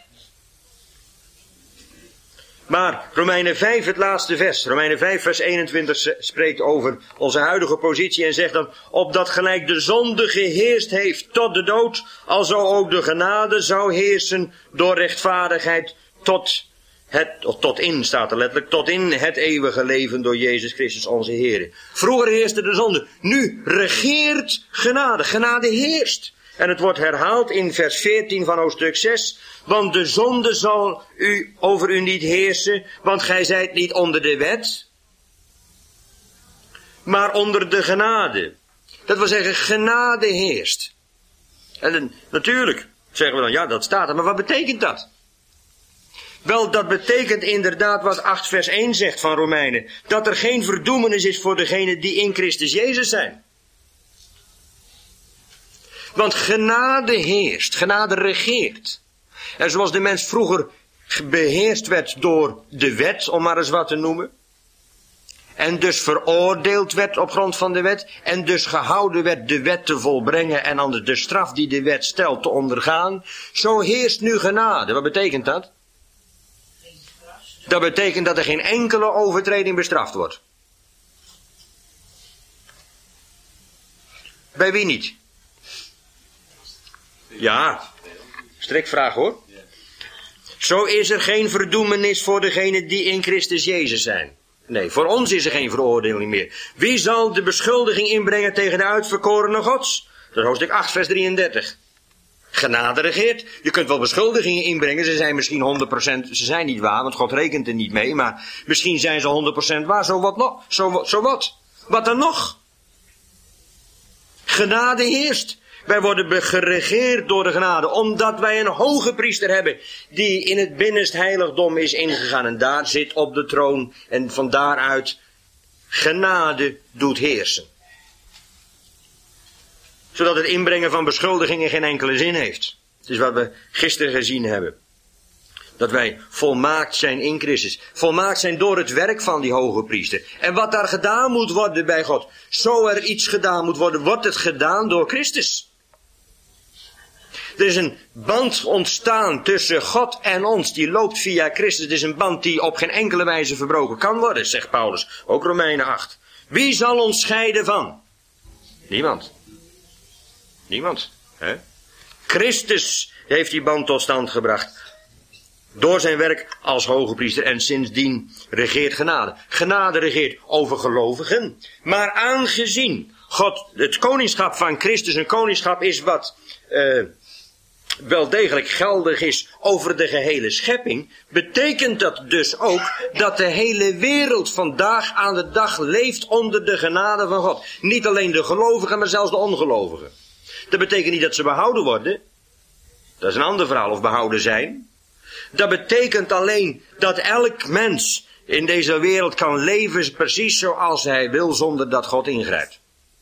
Maar Romeinen vijf, het laatste vers. Romeinen vijf, vers eenentwintig spreekt over onze huidige positie en zegt dan: opdat gelijk de zonde geheerst heeft tot de dood, alzo ook de genade zou heersen door rechtvaardigheid tot het, tot in, staat er letterlijk, tot in het eeuwige leven door Jezus Christus onze Heer. Vroeger heerste de zonde, nu regeert genade. Genade heerst. En het wordt herhaald in vers veertien van hoofdstuk zes. Want de zonde zal u over u niet heersen, want gij zijt niet onder de wet, maar onder de genade. Dat wil zeggen, genade heerst. En natuurlijk zeggen we dan, ja, dat staat er, maar wat betekent dat? Wel, dat betekent inderdaad wat acht vers één zegt van Romeinen, dat er geen verdoemenis is voor degenen die in Christus Jezus zijn. Want genade heerst, genade regeert. En zoals de mens vroeger beheerst werd door de wet, om maar eens wat te noemen. En dus veroordeeld werd op grond van de wet. En dus gehouden werd de wet te volbrengen en anders de straf die de wet stelt te ondergaan. Zo heerst nu genade. Wat betekent dat? Dat betekent dat er geen enkele overtreding bestraft wordt. Bij wie niet? Ja, strikvraag hoor. Zo is er geen verdoemenis voor degenen die in Christus Jezus zijn. Nee, voor ons is er geen veroordeling meer. Wie zal de beschuldiging inbrengen tegen de uitverkorenen Gods? Dat is hoofdstuk acht, vers drieëndertig. Genade regeert. Je kunt wel beschuldigingen inbrengen. Ze zijn misschien honderd procent, ze zijn niet waar, want God rekent er niet mee. Maar misschien zijn ze honderd procent waar. Zo wat nog? Zo, zo wat? Wat dan nog? Genade heerst. Wij worden geregeerd door de genade, omdat wij een hoge priester hebben die in het binnenst heiligdom is ingegaan en daar zit op de troon en van daaruit genade doet heersen. Zodat het inbrengen van beschuldigingen geen enkele zin heeft. Het is wat we gisteren gezien hebben. Dat wij volmaakt zijn in Christus. Volmaakt zijn door het werk van die hoge priester. En wat daar gedaan moet worden bij God. Zo er iets gedaan moet worden, wordt het gedaan door Christus. Er is een band ontstaan tussen God en ons. Die loopt via Christus. Het is een band die op geen enkele wijze verbroken kan worden, zegt Paulus. Ook Romeinen acht. Wie zal ons scheiden van? Niemand. Niemand. Hè? Christus heeft die band tot stand gebracht. Door zijn werk als hoge priester. En sindsdien regeert genade. Genade regeert over gelovigen. Maar aangezien God, het koningschap van Christus een koningschap is wat Uh, wel degelijk geldig is over de gehele schepping, betekent dat dus ook dat de hele wereld vandaag aan de dag leeft onder de genade van God. Niet alleen de gelovigen, maar zelfs de ongelovigen. Dat betekent niet dat ze behouden worden. Dat is een ander verhaal, of behouden zijn. Dat betekent alleen dat elk mens in deze wereld kan leven precies zoals hij wil, zonder dat God ingrijpt.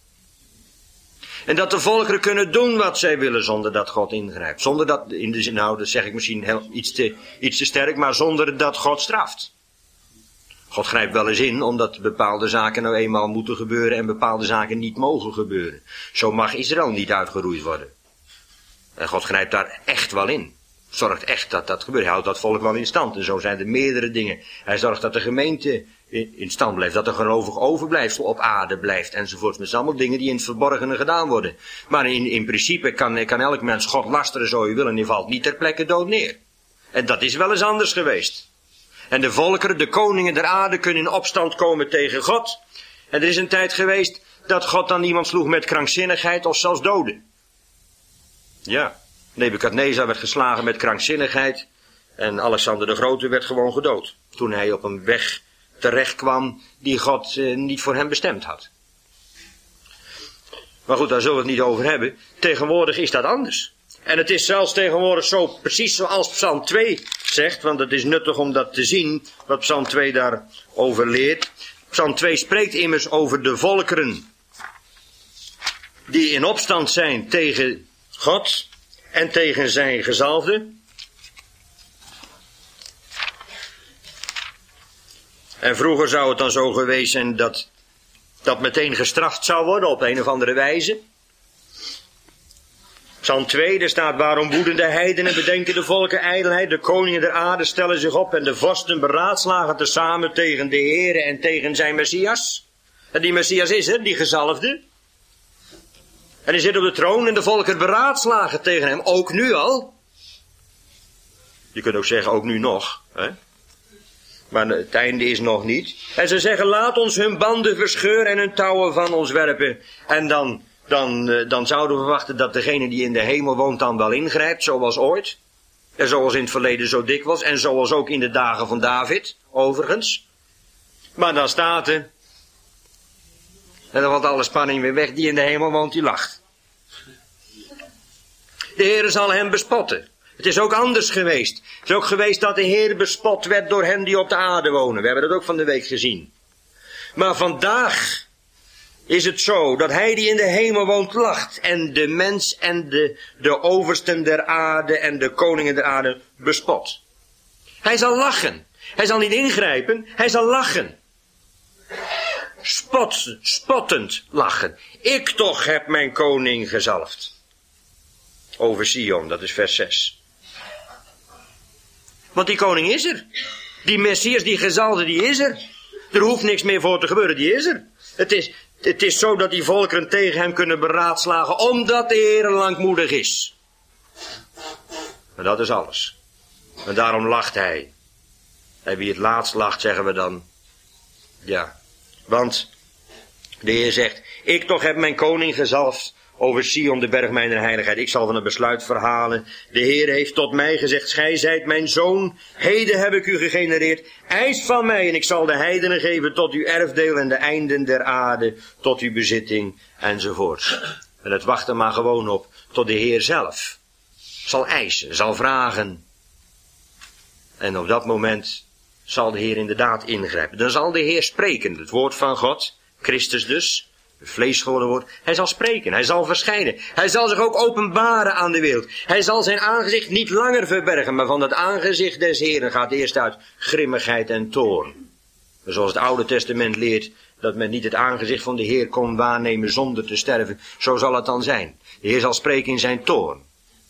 En dat de volkeren kunnen doen wat zij willen zonder dat God ingrijpt. Zonder dat, in de zin, nou dat zeg ik misschien heel, iets, te, iets te sterk, maar zonder dat God straft. God grijpt wel eens in, omdat bepaalde zaken nou eenmaal moeten gebeuren en bepaalde zaken niet mogen gebeuren. Zo mag Israël niet uitgeroeid worden. En God grijpt daar echt wel in. Zorgt echt dat dat gebeurt. Hij houdt dat volk wel in stand. En zo zijn er meerdere dingen. Hij zorgt dat de gemeente in stand blijft. Dat er gelovig overblijfsel op aarde blijft. Enzovoort. Dat zijn allemaal dingen die in het verborgene gedaan worden. Maar in, in principe kan, kan elk mens God lasteren zo je wil. En die valt niet ter plekke dood neer. En dat is wel eens anders geweest. En de volkeren, de koningen der aarde kunnen in opstand komen tegen God. En er is een tijd geweest dat God dan iemand sloeg met krankzinnigheid of zelfs doden. Ja, Nebukadnezar werd geslagen met krankzinnigheid en Alexander de Grote werd gewoon gedood. Toen hij op een weg terecht kwam die God eh, niet voor hem bestemd had. Maar goed, daar zullen we het niet over hebben. Tegenwoordig is dat anders. En het is zelfs tegenwoordig zo, precies zoals Psalm twee zegt, want het is nuttig om dat te zien, wat Psalm twee daarover leert. Psalm twee spreekt immers over de volkeren die in opstand zijn tegen God en tegen zijn gezalfde. En vroeger zou het dan zo geweest zijn dat dat meteen gestraft zou worden op een of andere wijze. Psalm twee, er staat: waarom woeden de heidenen, bedenken de volken ijdelheid, de koningen der aarde stellen zich op en de vorsten beraadslagen tezamen tegen de Heere en tegen zijn Messias. En die Messias is er, die gezalfde. En hij zit op de troon en de volken beraadslagen tegen hem, ook nu al. Je kunt ook zeggen, ook nu nog, hè? Maar het einde is nog niet. En ze zeggen, laat ons hun banden verscheuren en hun touwen van ons werpen. En dan, dan, dan zouden we verwachten dat degene die in de hemel woont dan wel ingrijpt, zoals ooit. En zoals in het verleden zo dikwijls. En zoals ook in de dagen van David, overigens. Maar dan staat er, en dan valt alle spanning weer weg, die in de hemel woont, die lacht. De Heere zal hem bespotten. Het is ook anders geweest. Het is ook geweest dat de Heer bespot werd door hen die op de aarde wonen. We hebben dat ook van de week gezien. Maar vandaag is het zo dat hij die in de hemel woont lacht. En de mens en de, de oversten der aarde en de koningen der aarde bespot. Hij zal lachen. Hij zal niet ingrijpen. Hij zal lachen. Spot, spottend lachen. Ik toch heb mijn koning gezalfd. Over Sion, dat is vers zes. Want die koning is er. Die Messias, die gezalde, die is er. Er hoeft niks meer voor te gebeuren, die is er. Het is, het is zo dat die volkeren tegen hem kunnen beraadslagen, omdat de Heer langmoedig is. En dat is alles. En daarom lacht hij. En wie het laatst lacht, zeggen we dan. Ja. Want de Heer zegt, ik toch heb mijn koning gezalfd over Sion, de berg mijner heiligheid. Ik zal van het besluit verhalen. De Heer heeft tot mij gezegd, gij zijt mijn zoon. Heden heb ik u gegenereerd. Eis van mij en ik zal de heidenen geven tot uw erfdeel en de einden der aarde tot uw bezitting enzovoort. En het wacht er maar gewoon op tot de Heer zelf zal eisen, zal vragen. En op dat moment zal de Heer inderdaad ingrijpen. Dan zal de Heer spreken, het woord van God, Christus dus, vlees geworden wordt. Hij zal spreken, hij zal verschijnen. Hij zal zich ook openbaren aan de wereld. Hij zal zijn aangezicht niet langer verbergen, maar van het aangezicht des Heeren gaat eerst uit grimmigheid en toorn. Zoals het Oude Testament leert dat men niet het aangezicht van de Heer kon waarnemen zonder te sterven. Zo zal het dan zijn. De Heer zal spreken in zijn toorn.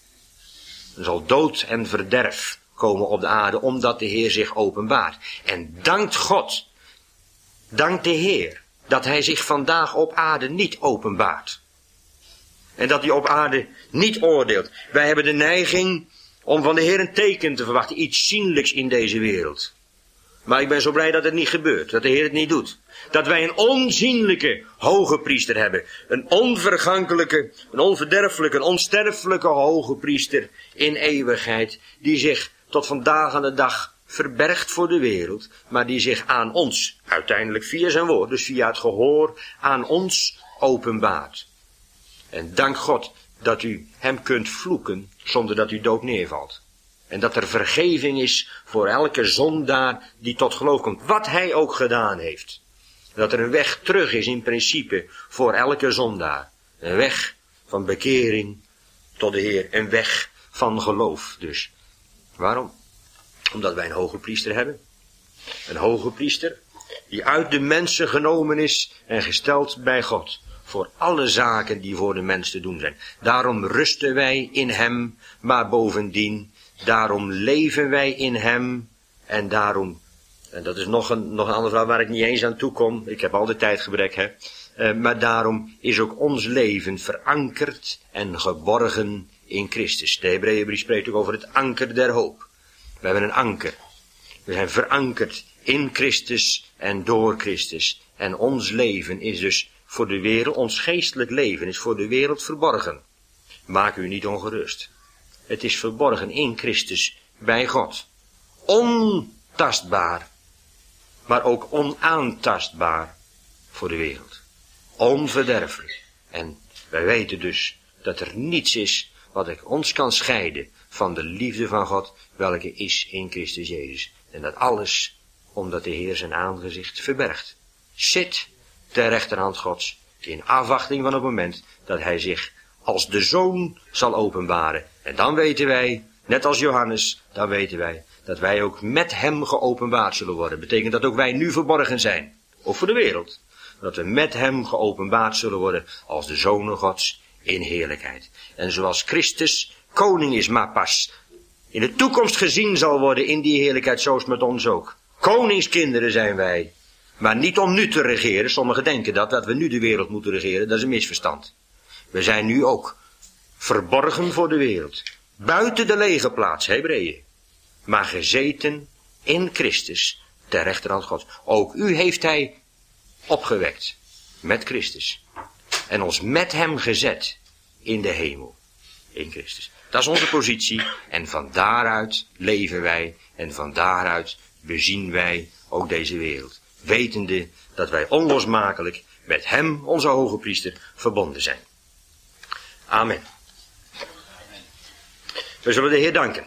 Er zal dood en verderf komen op de aarde, omdat de Heer zich openbaart. En dankt God, dankt de Heer, dat hij zich vandaag op aarde niet openbaart. En dat hij op aarde niet oordeelt. Wij hebben de neiging om van de Heer een teken te verwachten. Iets zienlijks in deze wereld. Maar ik ben zo blij dat het niet gebeurt. Dat de Heer het niet doet. Dat wij een onzienlijke hoge priester hebben. Een onvergankelijke, een onverderfelijke, een onsterfelijke hoge priester in eeuwigheid. Die zich tot vandaag aan de dag verbergt voor de wereld, maar die zich aan ons, uiteindelijk via zijn woord, dus via het gehoor, aan ons openbaart. En dank God dat u hem kunt vloeken zonder dat u dood neervalt. En dat er vergeving is voor elke zondaar die tot geloof komt, wat hij ook gedaan heeft. Dat er een weg terug is in principe voor elke zondaar. Een weg van bekering tot de Heer, een weg van geloof dus. Waarom? Omdat wij een hoge priester hebben. Een hoge priester die uit de mensen genomen is en gesteld bij God. Voor alle zaken die voor de mens te doen zijn. Daarom rusten wij in hem, maar bovendien, daarom leven wij in hem. En daarom, en dat is nog een, nog een andere vraag waar ik niet eens aan toe kom. Ik heb altijd tijdgebrek, hè. Uh, maar daarom is ook ons leven verankerd en geborgen in Christus. De Hebreeënbrief spreekt ook over het anker der hoop. We hebben een anker. We zijn verankerd in Christus en door Christus. En ons leven is dus voor de wereld, ons geestelijk leven is voor de wereld verborgen. Maak u niet ongerust. Het is verborgen in Christus bij God. Ontastbaar, maar ook onaantastbaar voor de wereld. Onverderfelijk. En wij weten dus dat er niets is wat ons kan scheiden van de liefde van God, welke is in Christus Jezus. En dat alles omdat de Heer zijn aangezicht verbergt. Zit ter rechterhand Gods in afwachting van het moment dat hij zich als de Zoon zal openbaren. En dan weten wij, net als Johannes, dan weten wij dat wij ook met hem geopenbaard zullen worden. Betekent dat ook wij nu verborgen zijn, ook voor de wereld. Dat we met hem geopenbaard zullen worden als de Zonen Gods in heerlijkheid. En zoals Christus koning is, maar pas in de toekomst gezien zal worden in die heerlijkheid, zo is het met ons ook. Koningskinderen zijn wij, maar niet om nu te regeren. Sommigen denken dat, dat we nu de wereld moeten regeren, dat is een misverstand. We zijn nu ook verborgen voor de wereld, buiten de lege plaats, Hebreeën, maar gezeten in Christus, ter rechterhand Gods. Ook u heeft hij opgewekt, met Christus, en ons met hem gezet in de hemel, in Christus. Dat is onze positie, en van daaruit leven wij, en van daaruit bezien wij ook deze wereld, wetende dat wij onlosmakelijk met hem, onze hoge priester, verbonden zijn. Amen. We zullen de Heer danken.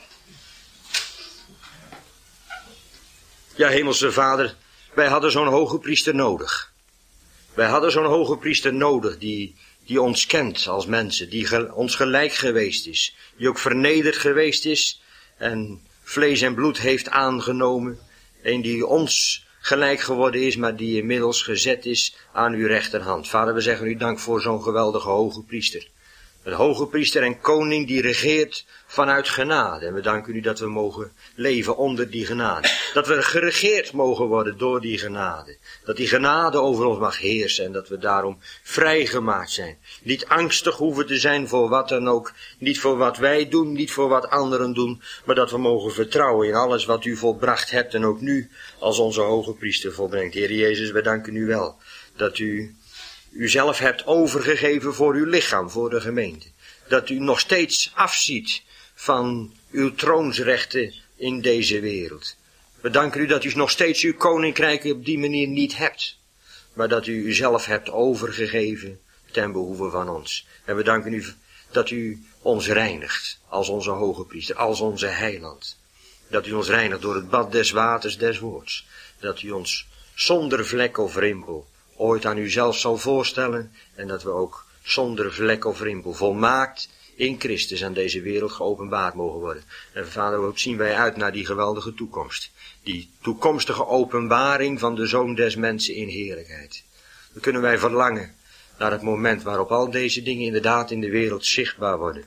Ja, hemelse Vader, wij hadden zo'n hoge priester nodig. Wij hadden zo'n hoge priester nodig die, die ons kent als mensen, die ge, ons gelijk geweest is, die ook vernederd geweest is en vlees en bloed heeft aangenomen. Een die ons gelijk geworden is, maar die inmiddels gezet is aan uw rechterhand. Vader, we zeggen u dank voor zo'n geweldige hoge priester. Een hoge priester en koning die regeert vanuit genade. En we danken u dat we mogen leven onder die genade. Dat we geregeerd mogen worden door die genade. Dat die genade over ons mag heersen en dat we daarom vrijgemaakt zijn. Niet angstig hoeven te zijn voor wat dan ook. Niet voor wat wij doen, niet voor wat anderen doen. Maar dat we mogen vertrouwen in alles wat u volbracht hebt en ook nu als onze hoge priester volbrengt. Heer Jezus, we danken u wel dat u u zelf hebt overgegeven voor uw lichaam, voor de gemeente. Dat u nog steeds afziet van uw troonsrechten in deze wereld. We danken u dat u nog steeds uw koninkrijk op die manier niet hebt. Maar dat u uzelf hebt overgegeven ten behoeve van ons. En we danken u dat u ons reinigt als onze hoge priester, als onze heiland. Dat u ons reinigt door het bad des waters des woords. Dat u ons zonder vlek of rimpel ooit aan u zelf zal voorstellen en dat we ook zonder vlek of rimpel volmaakt in Christus aan deze wereld geopenbaard mogen worden. En Vader, ook zien wij uit naar die geweldige toekomst. Die toekomstige openbaring van de Zoon des Mensen in heerlijkheid. Dan kunnen wij verlangen naar het moment waarop al deze dingen inderdaad in de wereld zichtbaar worden.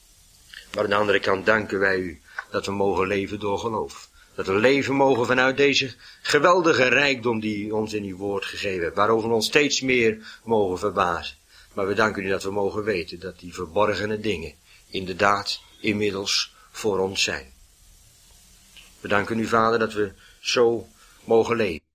Maar aan de andere kant danken wij u dat we mogen leven door geloof. Dat we leven mogen vanuit deze geweldige rijkdom die u ons in uw woord gegeven hebt. Waarover we ons steeds meer mogen verbazen. Maar we danken u dat we mogen weten dat die verborgene dingen inderdaad inmiddels voor ons zijn. We danken u, Vader, dat we zo mogen leven.